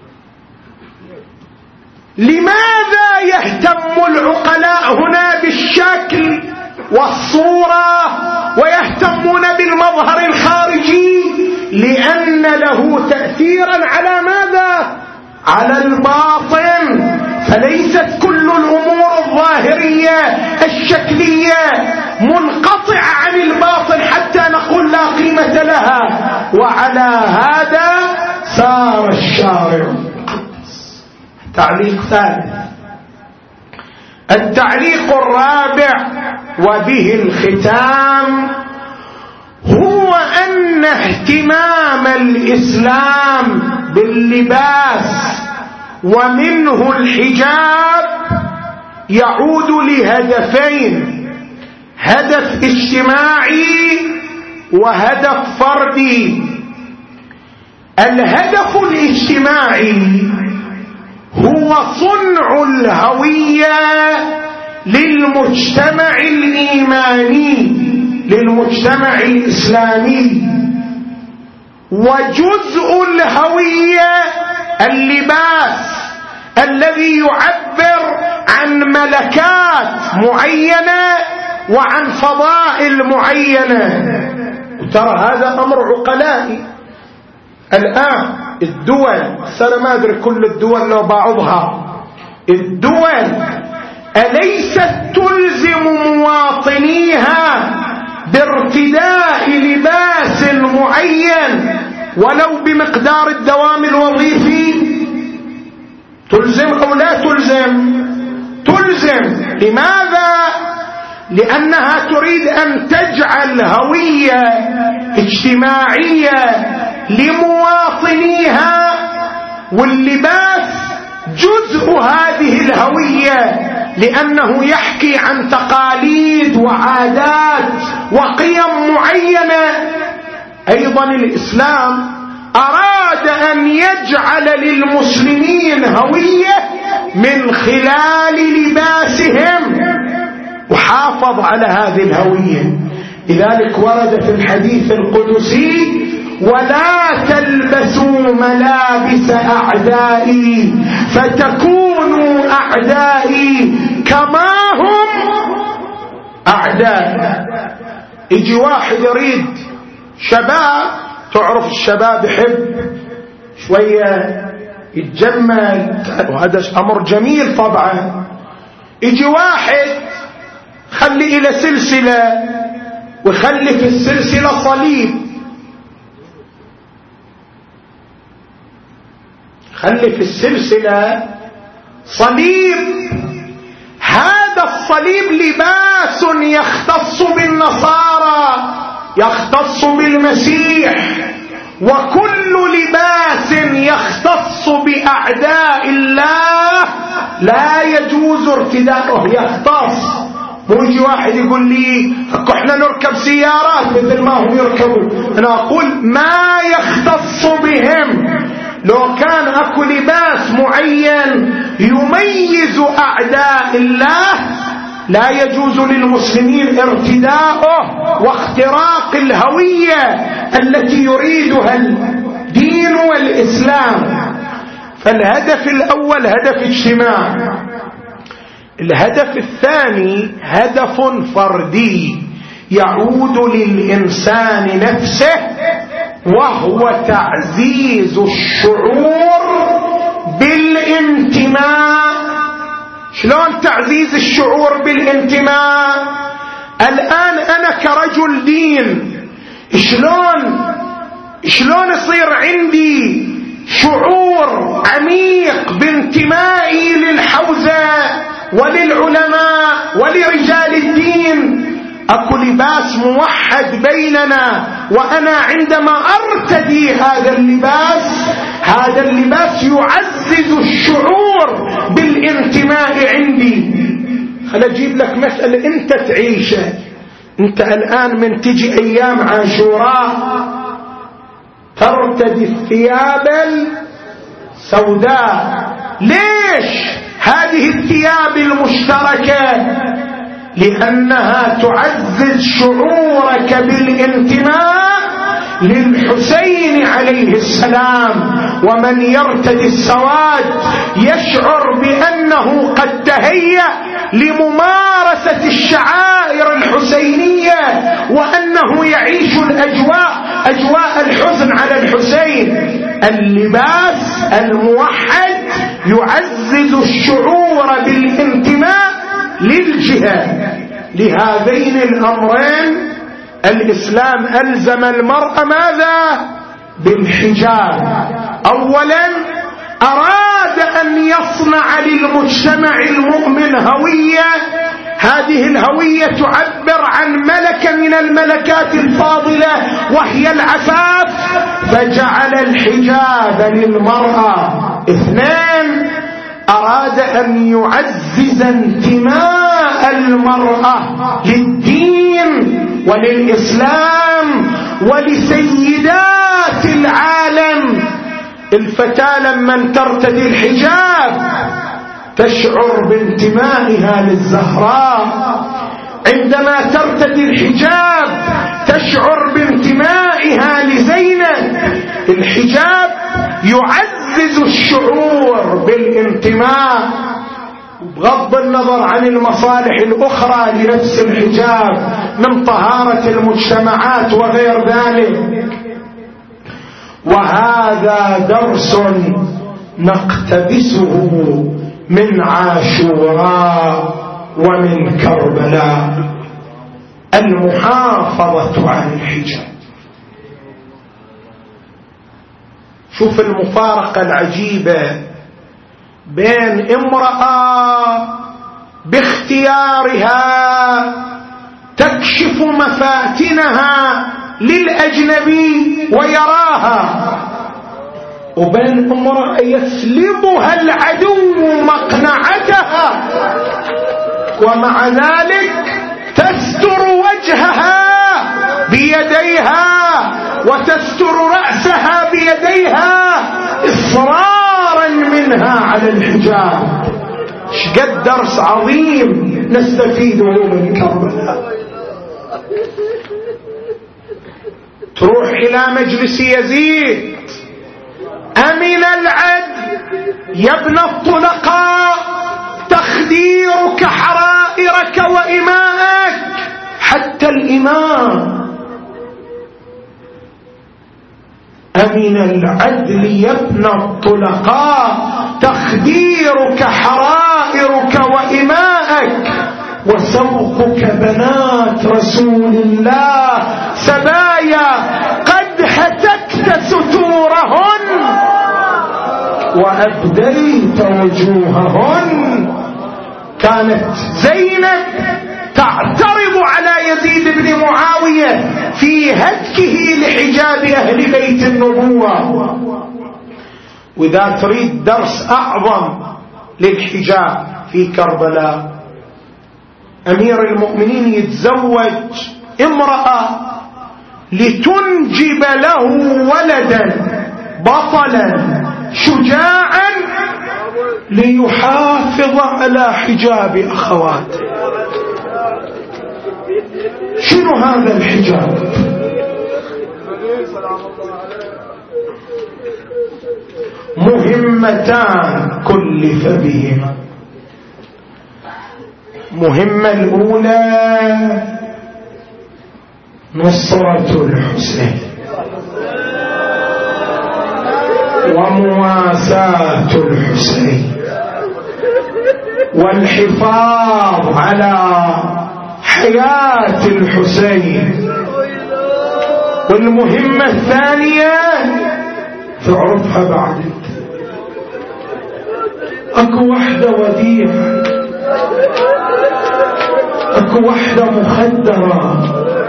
لماذا يهتم العقلاء هنا بالشكل والصورة ويهتمون بالمظهر الخارجي؟ لأن له تأثيرا على ماذا؟ على الباطن. فليست كل الأمور الظاهرية الشكلية منقطعة عن الباطن حتى نقول لا قيمة لها. وعلى هذا سار الشارع. تعليق ثالث. التعليق الرابع وبه الختام هو أن اهتمام الإسلام باللباس ومنه الحجاب يعود لهدفين: هدف اجتماعي وهدف فردي. الهدف الاجتماعي هو صنع الهوية للمجتمع الإيماني، للمجتمع الإسلامي. وجزء الهوية اللباس الذي يعبر عن ملكات معينة وعن فضائل معينة. وترى هذا أمر عقلائي. الآن الدول، أنا ما أدري كل الدول لو بعضها، الدول أليست تلزم مواطنيها بارتداء لباس معين ولو بمقدار الدوام الوظيفي؟ تلزم أو لا تلزم؟ تلزم. لماذا؟ لأنها تريد أن تجعل هوية اجتماعية لمواطنيها، واللباس جزء هذه الهوية، لأنه يحكي عن تقاليد وعادات وقيم معينة. أيضا الإسلام أراد أن يجعل للمسلمين هوية من خلال لباسهم، وحافظ على هذه الهوية. لذلك ورد في الحديث القدسي: ولا تلبسوا ملابس أعدائي فتكونوا أعدائي كما هم أعداء. يجي واحد يريد شباب، تعرف الشباب يحب شوية يتجمل، وهذا أمر جميل طبعا. يجي واحد خلي إلى سلسلة وخلي في السلسلة صليب، خلي في السلسلة صليب. هذا الصليب لباس يختص بالنصارى، يختص بالمسيح. وكل لباس يختص بأعداء الله لا يجوز ارتداؤه. يختص. مو يجي واحد يقول لي احنا نركب سيارات مثل ما هم يركبوا، انا اقول ما يختص بهم. لو كان اكو لباس معين يميز اعداء الله لا يجوز للمسلمين ارتداؤه واختراق الهوية التي يريدها الدين والإسلام. فالهدف الأول هدف اجتماعي. الهدف الثاني هدف فردي يعود للإنسان نفسه، وهو تعزيز الشعور بالانتماء. شلون تعزيز الشعور بالانتماء؟ الآن أنا كرجل دين شلون يصير عندي شعور عميق بانتمائي للحوزة وللعلماء ولرجال الدين؟ أكو لباس موحد بيننا، وأنا عندما أرتدي هذا اللباس يعزز الشعور بالانتماء عندي. خل أجيب لك مسألة أنت تعيشها. أنت الآن من تجي أيام عاشوراء ترتدي الثياب السوداء، ليش هذه الثياب المشتركة؟ لأنها تعزز شعورك بالانتماء للحسين عليه السلام. ومن يرتدي السواد يشعر بأنه قد تهيأ لممارسة الشعائر الحسينية، وأنه يعيش أجواء الحزن على الحسين. اللباس الموحد يعزز الشعور بالانتماء للجهة. لهذين الأمرين الإسلام ألزم المرأة ماذا؟ بالحجاب. أولا أراد أن يصنع للمجتمع المؤمن هوية، هذه الهوية تعبر عن ملكة من الملكات الفاضلة وهي العفاف، فجعل الحجاب للمرأة. اثنين أراد أن يعزز انتماء المرأة للدين وللإسلام ولسيدات العالم. الفتاة لما ترتدي الحجاب تشعر بانتمائها للزهراء، عندما ترتدي الحجاب تشعر بانتمائها لزينب. الحجاب يعزز الشعور بالانتماء بغض النظر عن المصالح الأخرى لنفس الحجاب من طهارة المجتمعات وغير ذلك. وهذا درس نقتبسه من عاشوراء ومن كربلاء، المحافظة عن الحجاب. شوف المفارقة العجيبة بين امرأة باختيارها تكشف مفاتنها للأجنبي ويراها، وبين امرأة يسلبها العدو مقنعتها ومع ذلك تستر وجهها بيديها وتستر رأسها بيديها إصرارا منها على الحجاب. شقد درس عظيم نستفيده من كربلاء. تروح إلى مجلس يزيد: أمن العدل يا ابن الطلقاء تخديرك حرائرك وإماءك. حتى الإمام: أمن العدل يا ابن الطلقاء تخديرك حرائرك وإماءك وسوقك بنات رسول الله سبايا قد هتكت ستورهن وأبديت وجوههن. كانت زينب تعترض على يزيد بن معاوية في هتكه لحجاب أهل بيت النبوة. وإذا تريد درس أعظم للحجاب في كربلاء، أمير المؤمنين يتزوج امرأة لتنجب له ولدا بطلا شجاعا ليحافظ على حجاب أخواته. شنو هذا الحجاب؟ مهمتان كلف بهما. مهمة الأولى نصرة الحسين ومواساة الحسين والحفاظ على حياة الحسين. والمهمة الثانية تعرفها بعد، اكو وحدة وديعة، اكو وحدة مخدرة،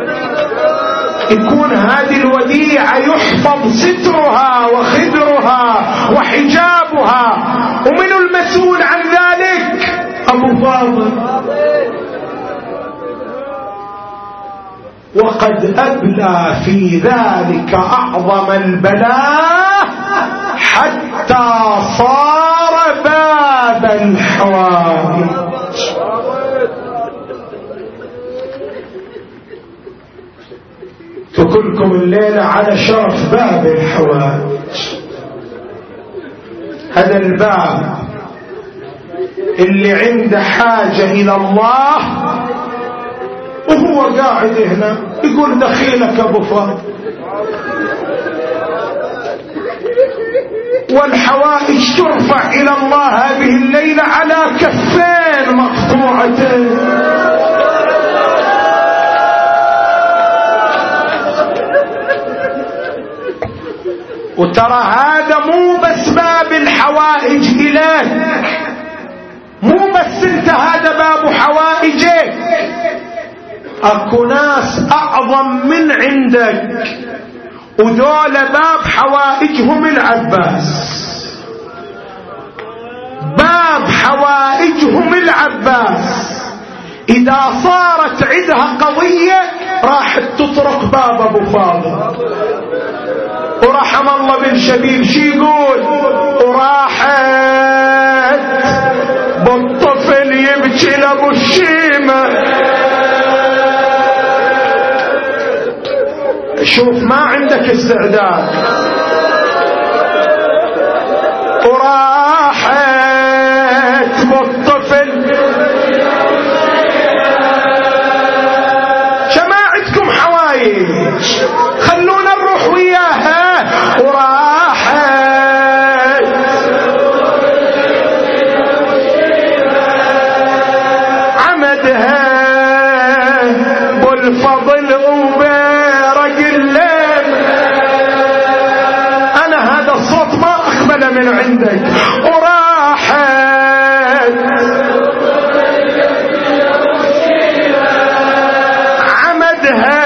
يكون هذه الوديعة يحفظ سترها وخدرها وحجابها. ومن المسؤول عن ذلك؟ أبو فاضل. وقد أبلى في ذلك أعظم البلاء حتى صار الحوائج. تكلكم الليلة على شرف باب الحوائج. هذا الباب اللي عنده حاجة إلى الله وهو قاعد هنا يقول دخيلك أبو فاضل، والحوائج ترفع إلى الله هذه الليلة على كفين مقطوعتين. وترى هذا مو بس باب الحوائج إليك، مو بس انت هذا باب حوائجك، اكو ناس اعظم من عندك ودول باب حوائجهم العباس. باب حوائجهم العباس اذا صارت عندها قضية راح تطرق باب ابو فاضل. ورحم الله بن شبيب شي يقول؟ وراحت بالطفل يبكي لابو الشيمة. شوف ما عندك استعداد. وراحت بالطفل شما عندكم حوايج خلونا نروح وياها. وراحت عمدها بالفضل وبارق الليل. انا هذا الصوت ما اقبله من عندك. وراحت عمدها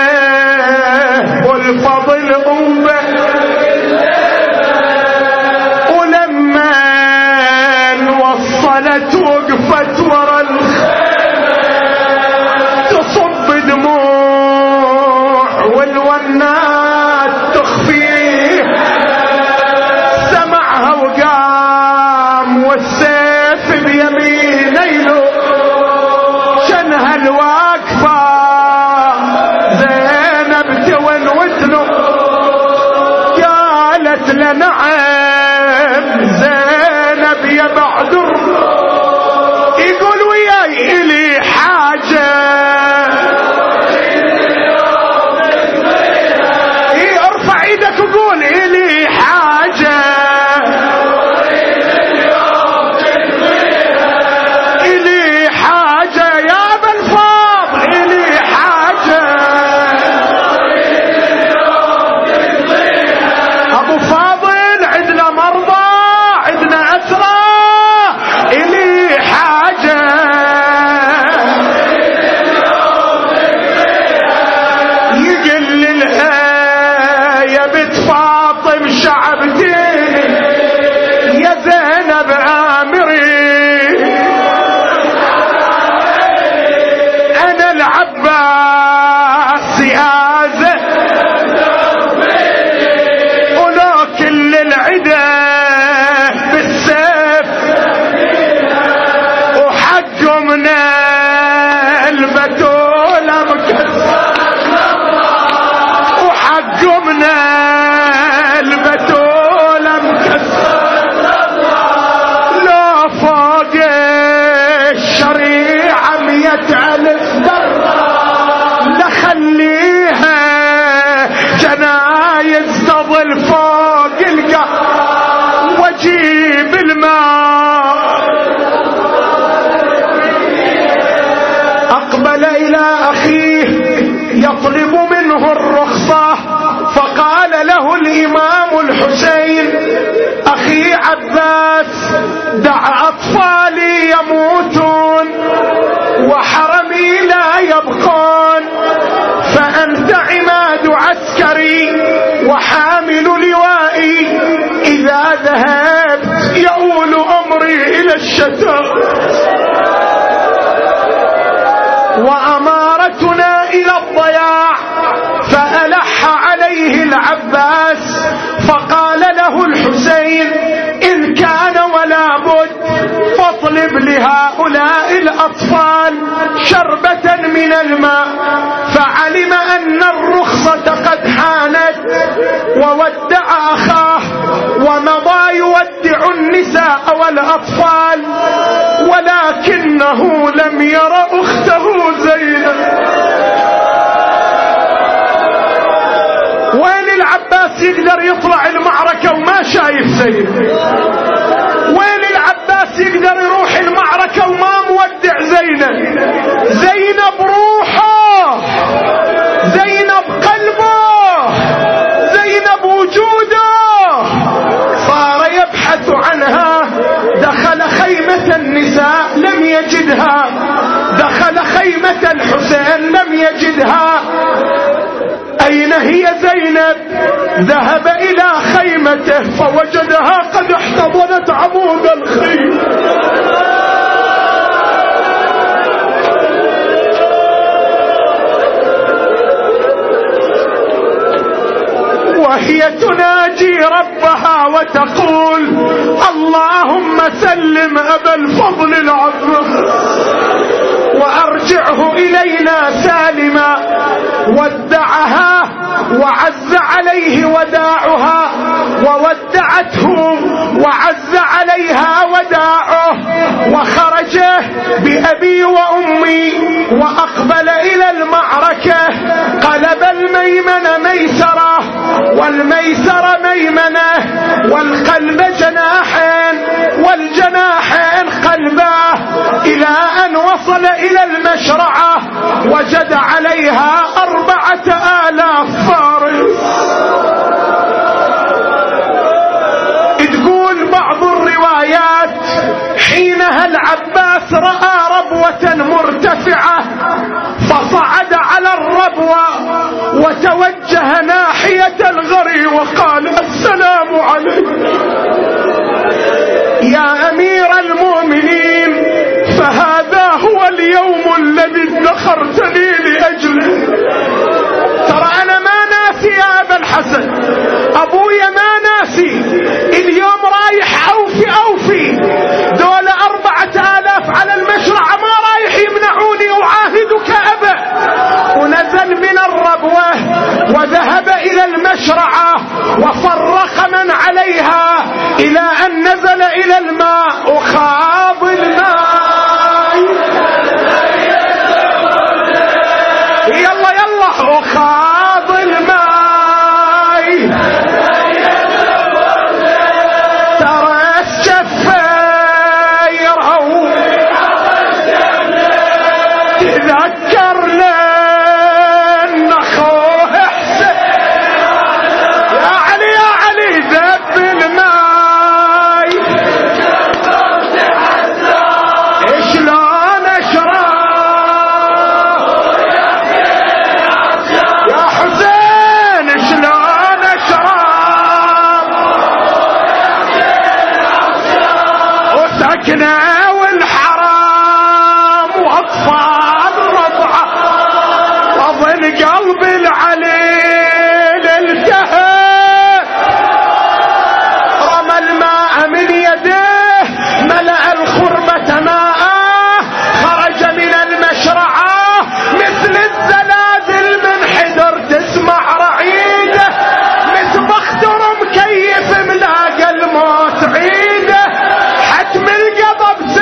بالفضل ولما وصلت وقفت ورا تصب دموع والونات تخفيه. سمعها وقام والسيف بيمينه له شنها الواقفة زينب تون ودنه. قالت لنعم زينب يا بعذر. يقول وياي إلي حاجة. ارفع ايدك وقول إلي حاجة. إلي حاجة يا ابا الفاضل. إلي حاجة ابو فاضل. عندنا مرضى عندنا أسرى. إلي حاجة. يقل لها يا بنت فاطم شعبتيني يا زينب آمري. أنا العباس يازه ولو كل العدا بالسيف وحقه من البتولة مكسر. وحقه من البتولة مكسر. لو فوق الشريعة 100,000 درة لخليها جنايز تظل فوق القهر واجيب الماء. أقبل إلى أخيه يطلب منه الرخصة. فقال له الإمام الحسين أخي عباس دع أطفالي يموتون وحرمي لا يبقون، فأنت عماد عسكري وحامل لوائي. إذا ذهبت يؤول أمري إلى الشتاء وأمارتنا إلى الضياع. فألح عليه العباس فقال له الحسين إن كان ولا بد فاطلب الأطفال شربة من الماء فعلم أن الرخصة قد حانت وودع أخاه ومضى يودع النساء والأطفال، ولكنه لم ير أخته زينب. وين العباس يقدر يطلع المعركة وما شايف زينب؟ وين العباس يقدر يروح المعركة وما مودع زينب؟ زينب روحه، زينب قلبه، زينب وجوده. صار يبحث عنها، دخل خيمة النساء لم يجدها، دخل خيمة الحسين لم يجدها. أين هي زينب؟ ذهب إلى خيمته فوجدها قد احتضنت عمود الخيمة. وهي تناجي ربها وتقول اللهم سلم أبا الفضل العباس وأرجعه إلينا سالما. ودعها وعز عليه وداعها، وودعته وعز عليها وداعه، وخرج بأبي وأمي وأقبل إلى المعركة. قلب الميمنة ميسرة والميسر ميمنة، والقلب جناحين والجناحين قلباه، إلى أن وصل إلى المشرعة وجد عليها 4000 فارس. تقول بعض الروايات حينها العباس رأى ربوة مرتفعة فصعد على الربوة وتوجه ناحية الغري وقال السلام عليكم يا أمير المؤمنين، فهذا هو اليوم الذي ادخرتني لأجله. ترى أنا ما ناسي يا أبا الحسن، أبويا ما ناسي، اليوم رايح أوفي. دول 4000 على المشرعة ما رايح يمنعوني، أعاهدك أبا. ونزل من الربوة وذهب إلى المشرعة وفرق من عليها إلى أن نزل إلى الماء وخاض الماء. يلا يلا وخاض الماء. ترى الشفاير تذكر لنا اخوه حسين. يا علي ذب الماي شلون اشرب يا حسين، شلون اشرب وسكنه والحرام واطفال رضعه، وظن قلب العليل التهب. رمى الماء من يديه ملأ الخربة ماء، خرج من المشرعة مثل الزلازل من حدر تسمع رعيده، مثل مختر مكيف ملاقى الموت عيده. حتم القضب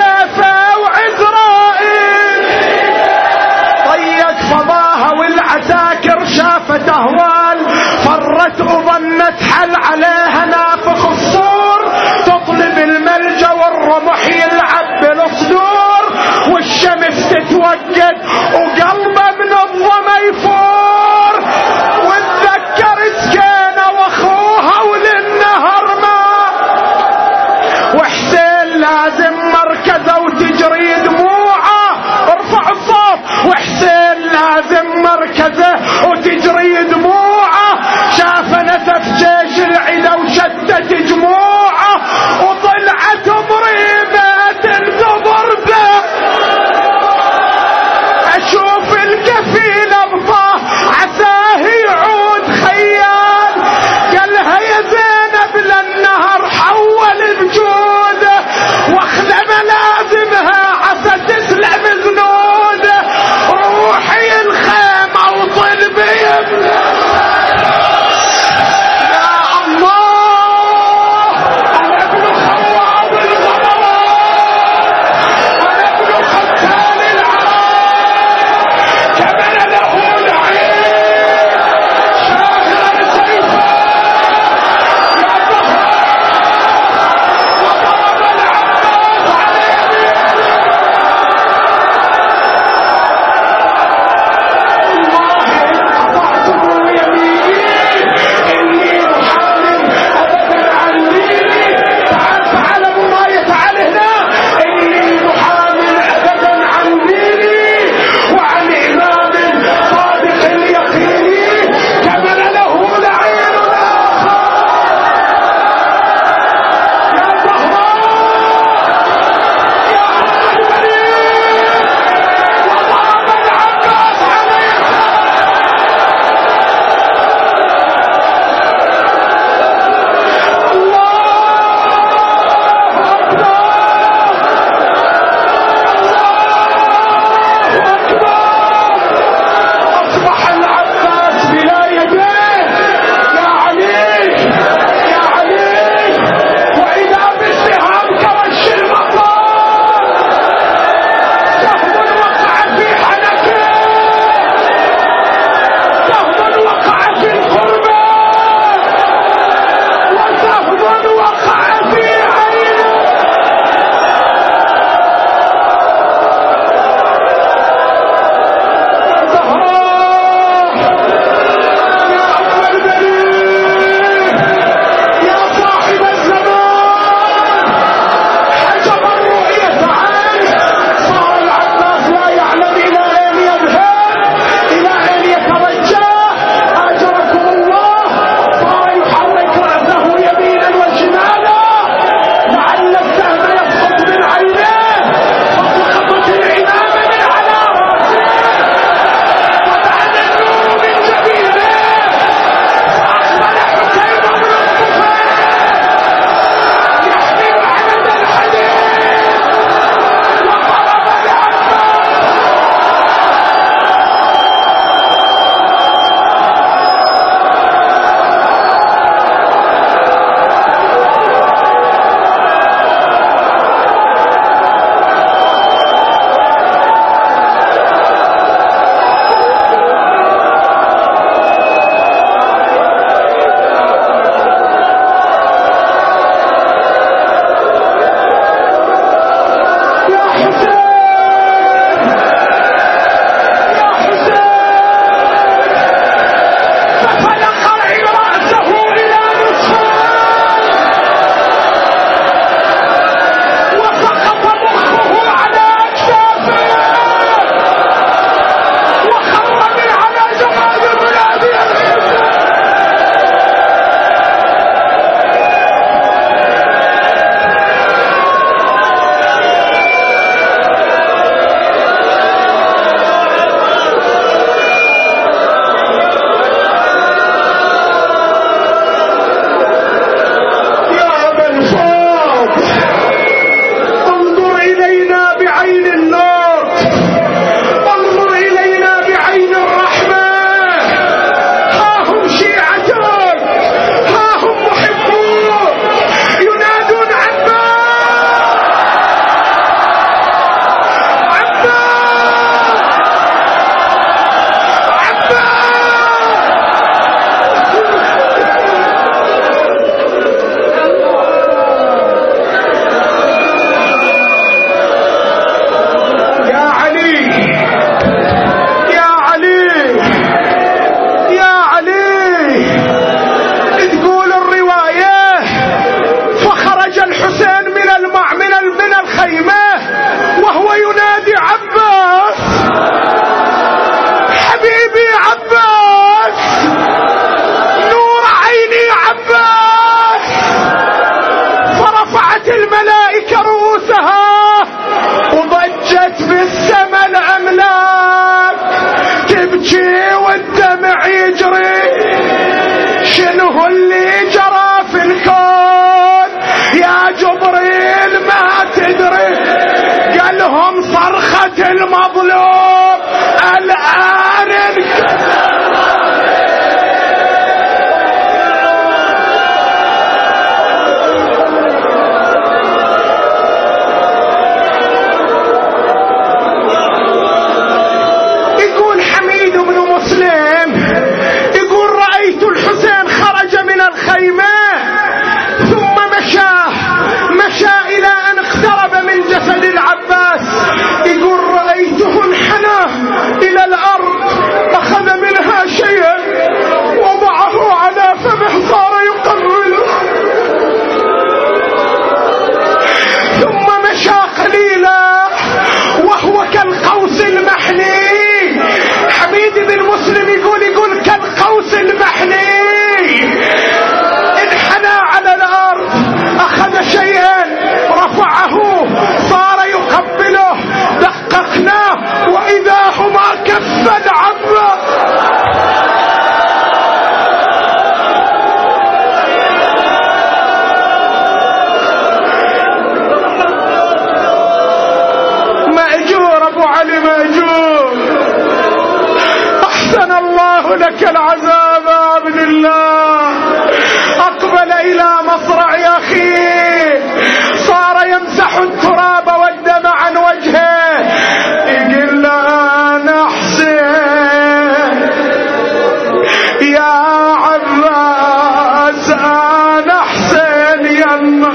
الله لك العذاب يا عبد الله. أقبل إلى مصرع أخيه، صار يمسح التراب والدم عن وجهه، يقول له أنا حسين يا عباس، أنا حسين يما.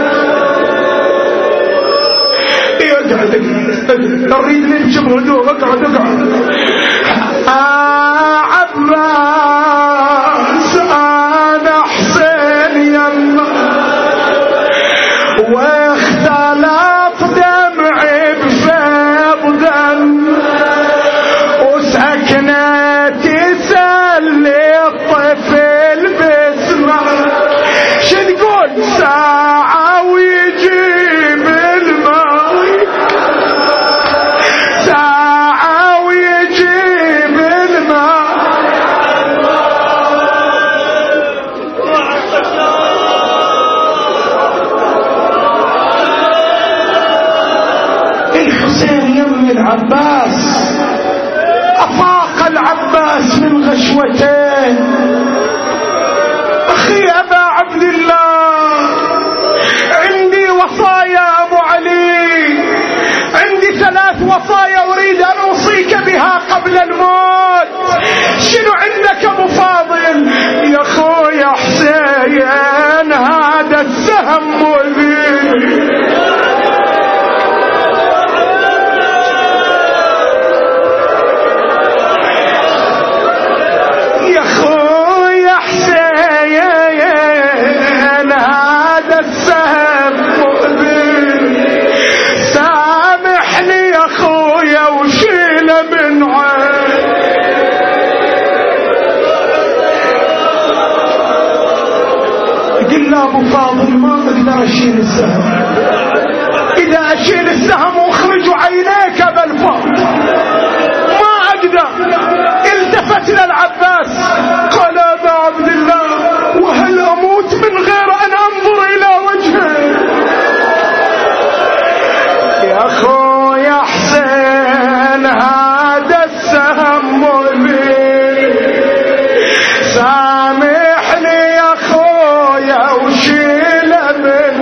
اقعد اريد نمشي بهدوء، اقعد عباس انا حسين يما، واختلط دمعي بفيض دم، وسكنتي سلي الطفل باسمه. شو تقول؟ ساعة ويجيب الماء، ساعة ويجيب الماء. الحسين يم العباس، أفاق العباس من غشوتين. أخي أبا عبد الله، عندي وصايا أبو علي، عندي 3 وصايا أريد أن أوصيك بها قبل الموت. شنو عندك أبو فاضل؟ يا أخويا حسين هذا السهم مؤذي، يا أخويا حسين هذا السهم مؤذي، سامحني يا أخويا وشيله من عين. قل أبو فاضل ما أقدر أشيل السهم، إذا أشيل السهم وأخرج عينيك بالفضل ما أقدر. التفت للعباس قال أبا عبد الله، وهل أموت من غير أن أنظر إلى وجهه؟ يا أخويا حسين هذا السهم مؤذي، سامحني يا أخويا وشيله من.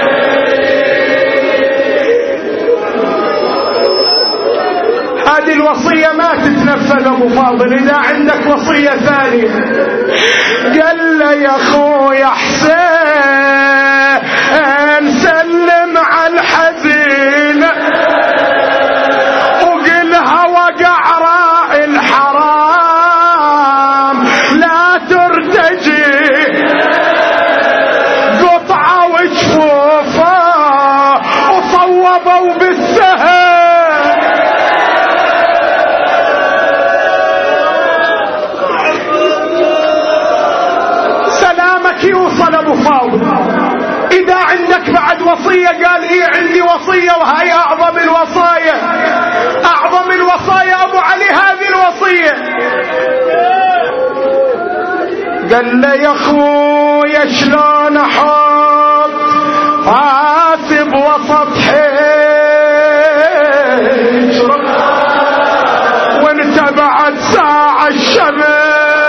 هذه الوصية ما تتنفذ أبو فاضل، إذا عندك وصية ثانية. قال له يا أخويا حسين سلم على الحزينة، وقلها وقع راعي الحرام لا ترتجي، قطعة وجفوفة وصوبوا بالسهم. يوصل ابو فاضل. اذا عندك بعد وصية قال ايه عندي وصية، وهي اعظم الوصايا، اعظم الوصايا ابو علي هذه الوصية. قال له يا اخويا شلون احط راسي بوسط حجر وانت بعد ساعة الشمس.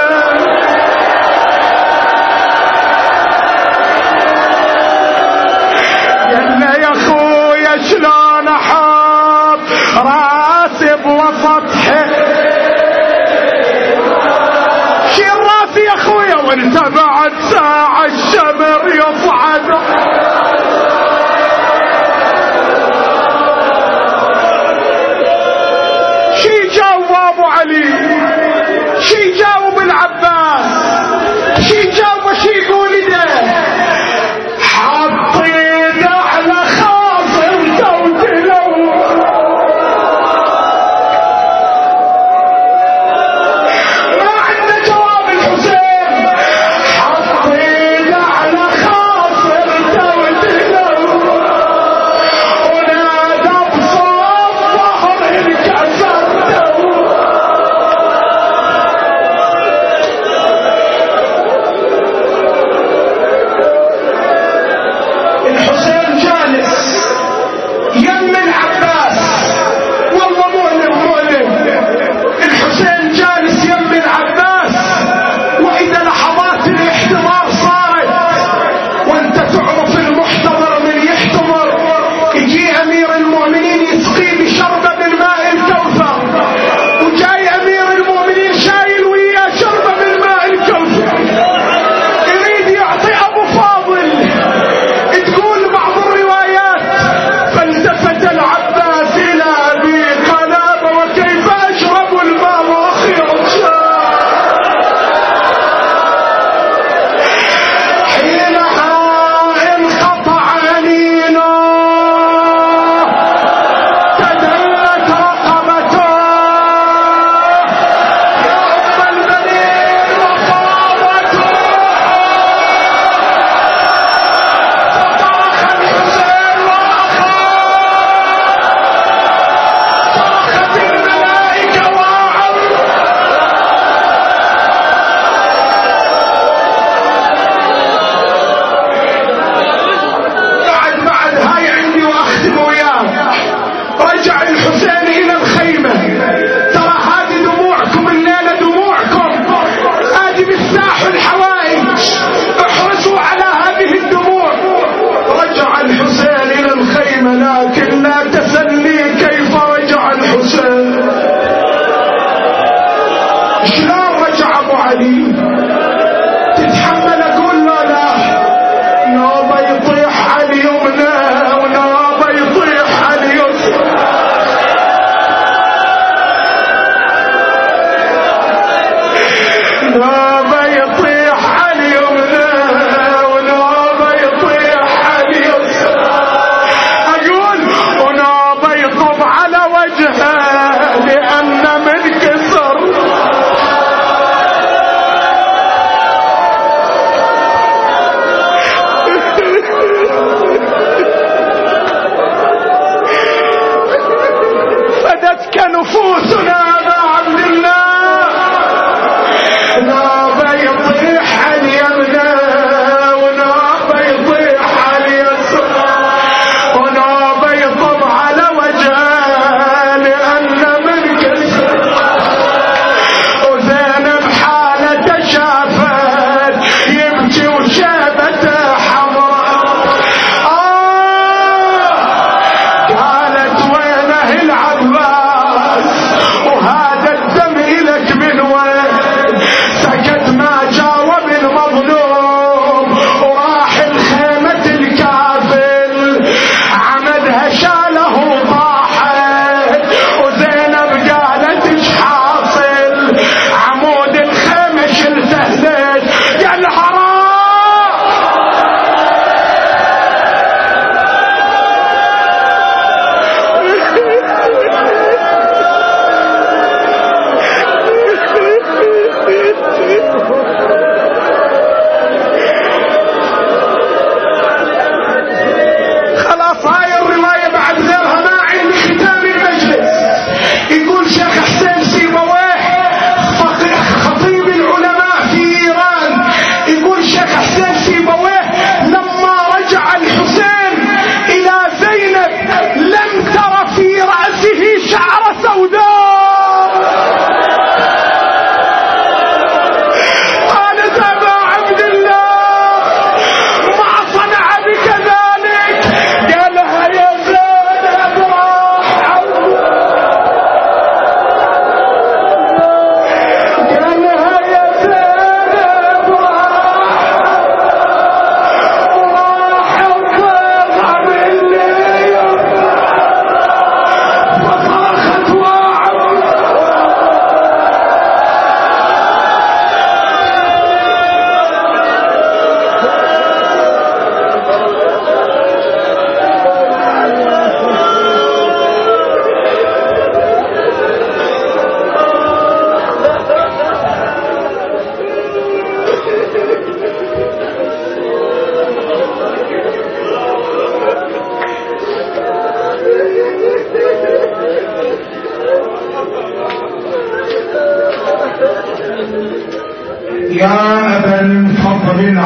شلون احط راسي بوسط شيل راسي يا اخويا وانت بعد ساعة الشمر يصعد. شي جاوب ابو علي، شي جاوب العباس، شي جاوب شي يقول ده حطينا على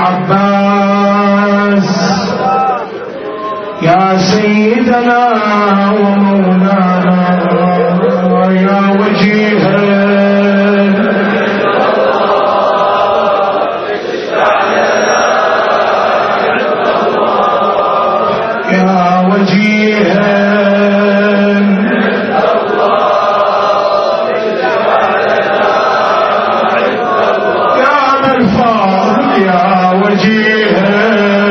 العباس يا سيدنا ومولانا يا وجيها يا وجيها يا من فاض يا وجيها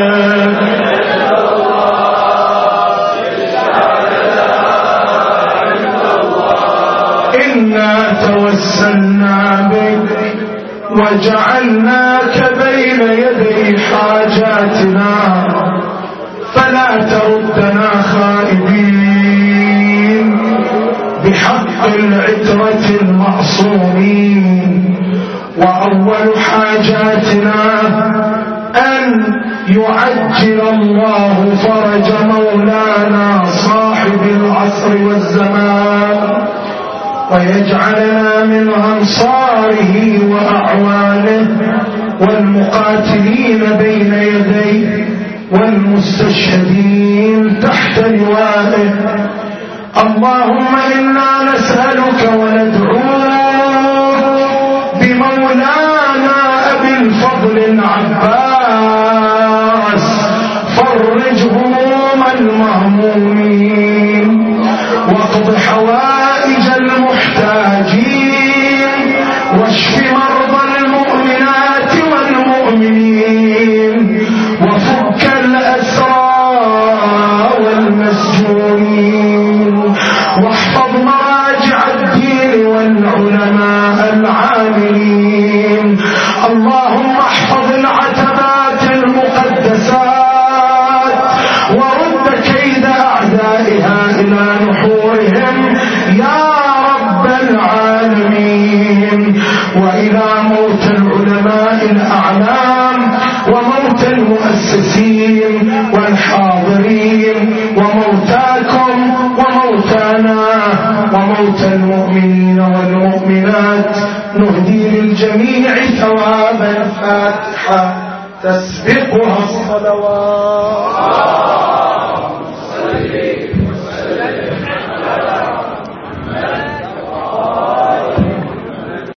إنا توسلنا بك وجعلناك بين يدي حاجاتنا فلا تردنا خائبين بحق العترة المعصومين وأول حاجاتنا أن يعجل الله فرج مولانا صاحب العصر والزمان ويجعلنا من أنصاره وأعوانه والمقاتلين بين يديه والمستشهدين تحت لوائه. اللهم إنا نسألك وندعوك بمولانا أبي الفضل العباس فرج هموم المهمومين واقض حوائج المحتاجين واشف مرضى المؤمنات والمؤمنين وفك الأسرى والمسجونين واحفظ مراجع الدين والعلماء العاملين. اللهم احفظ العتبات المقدسات ورد كيد أعدائها إلى نحورهم يا رب العالمين. وإلى موت العلماء الأعلام وموت المؤسسين والحاضرين وموتاكم وموتانا وموت المؤمنين والمؤمنات نهدي للجميع ثواب الفاتحة تسبقها الصلوات.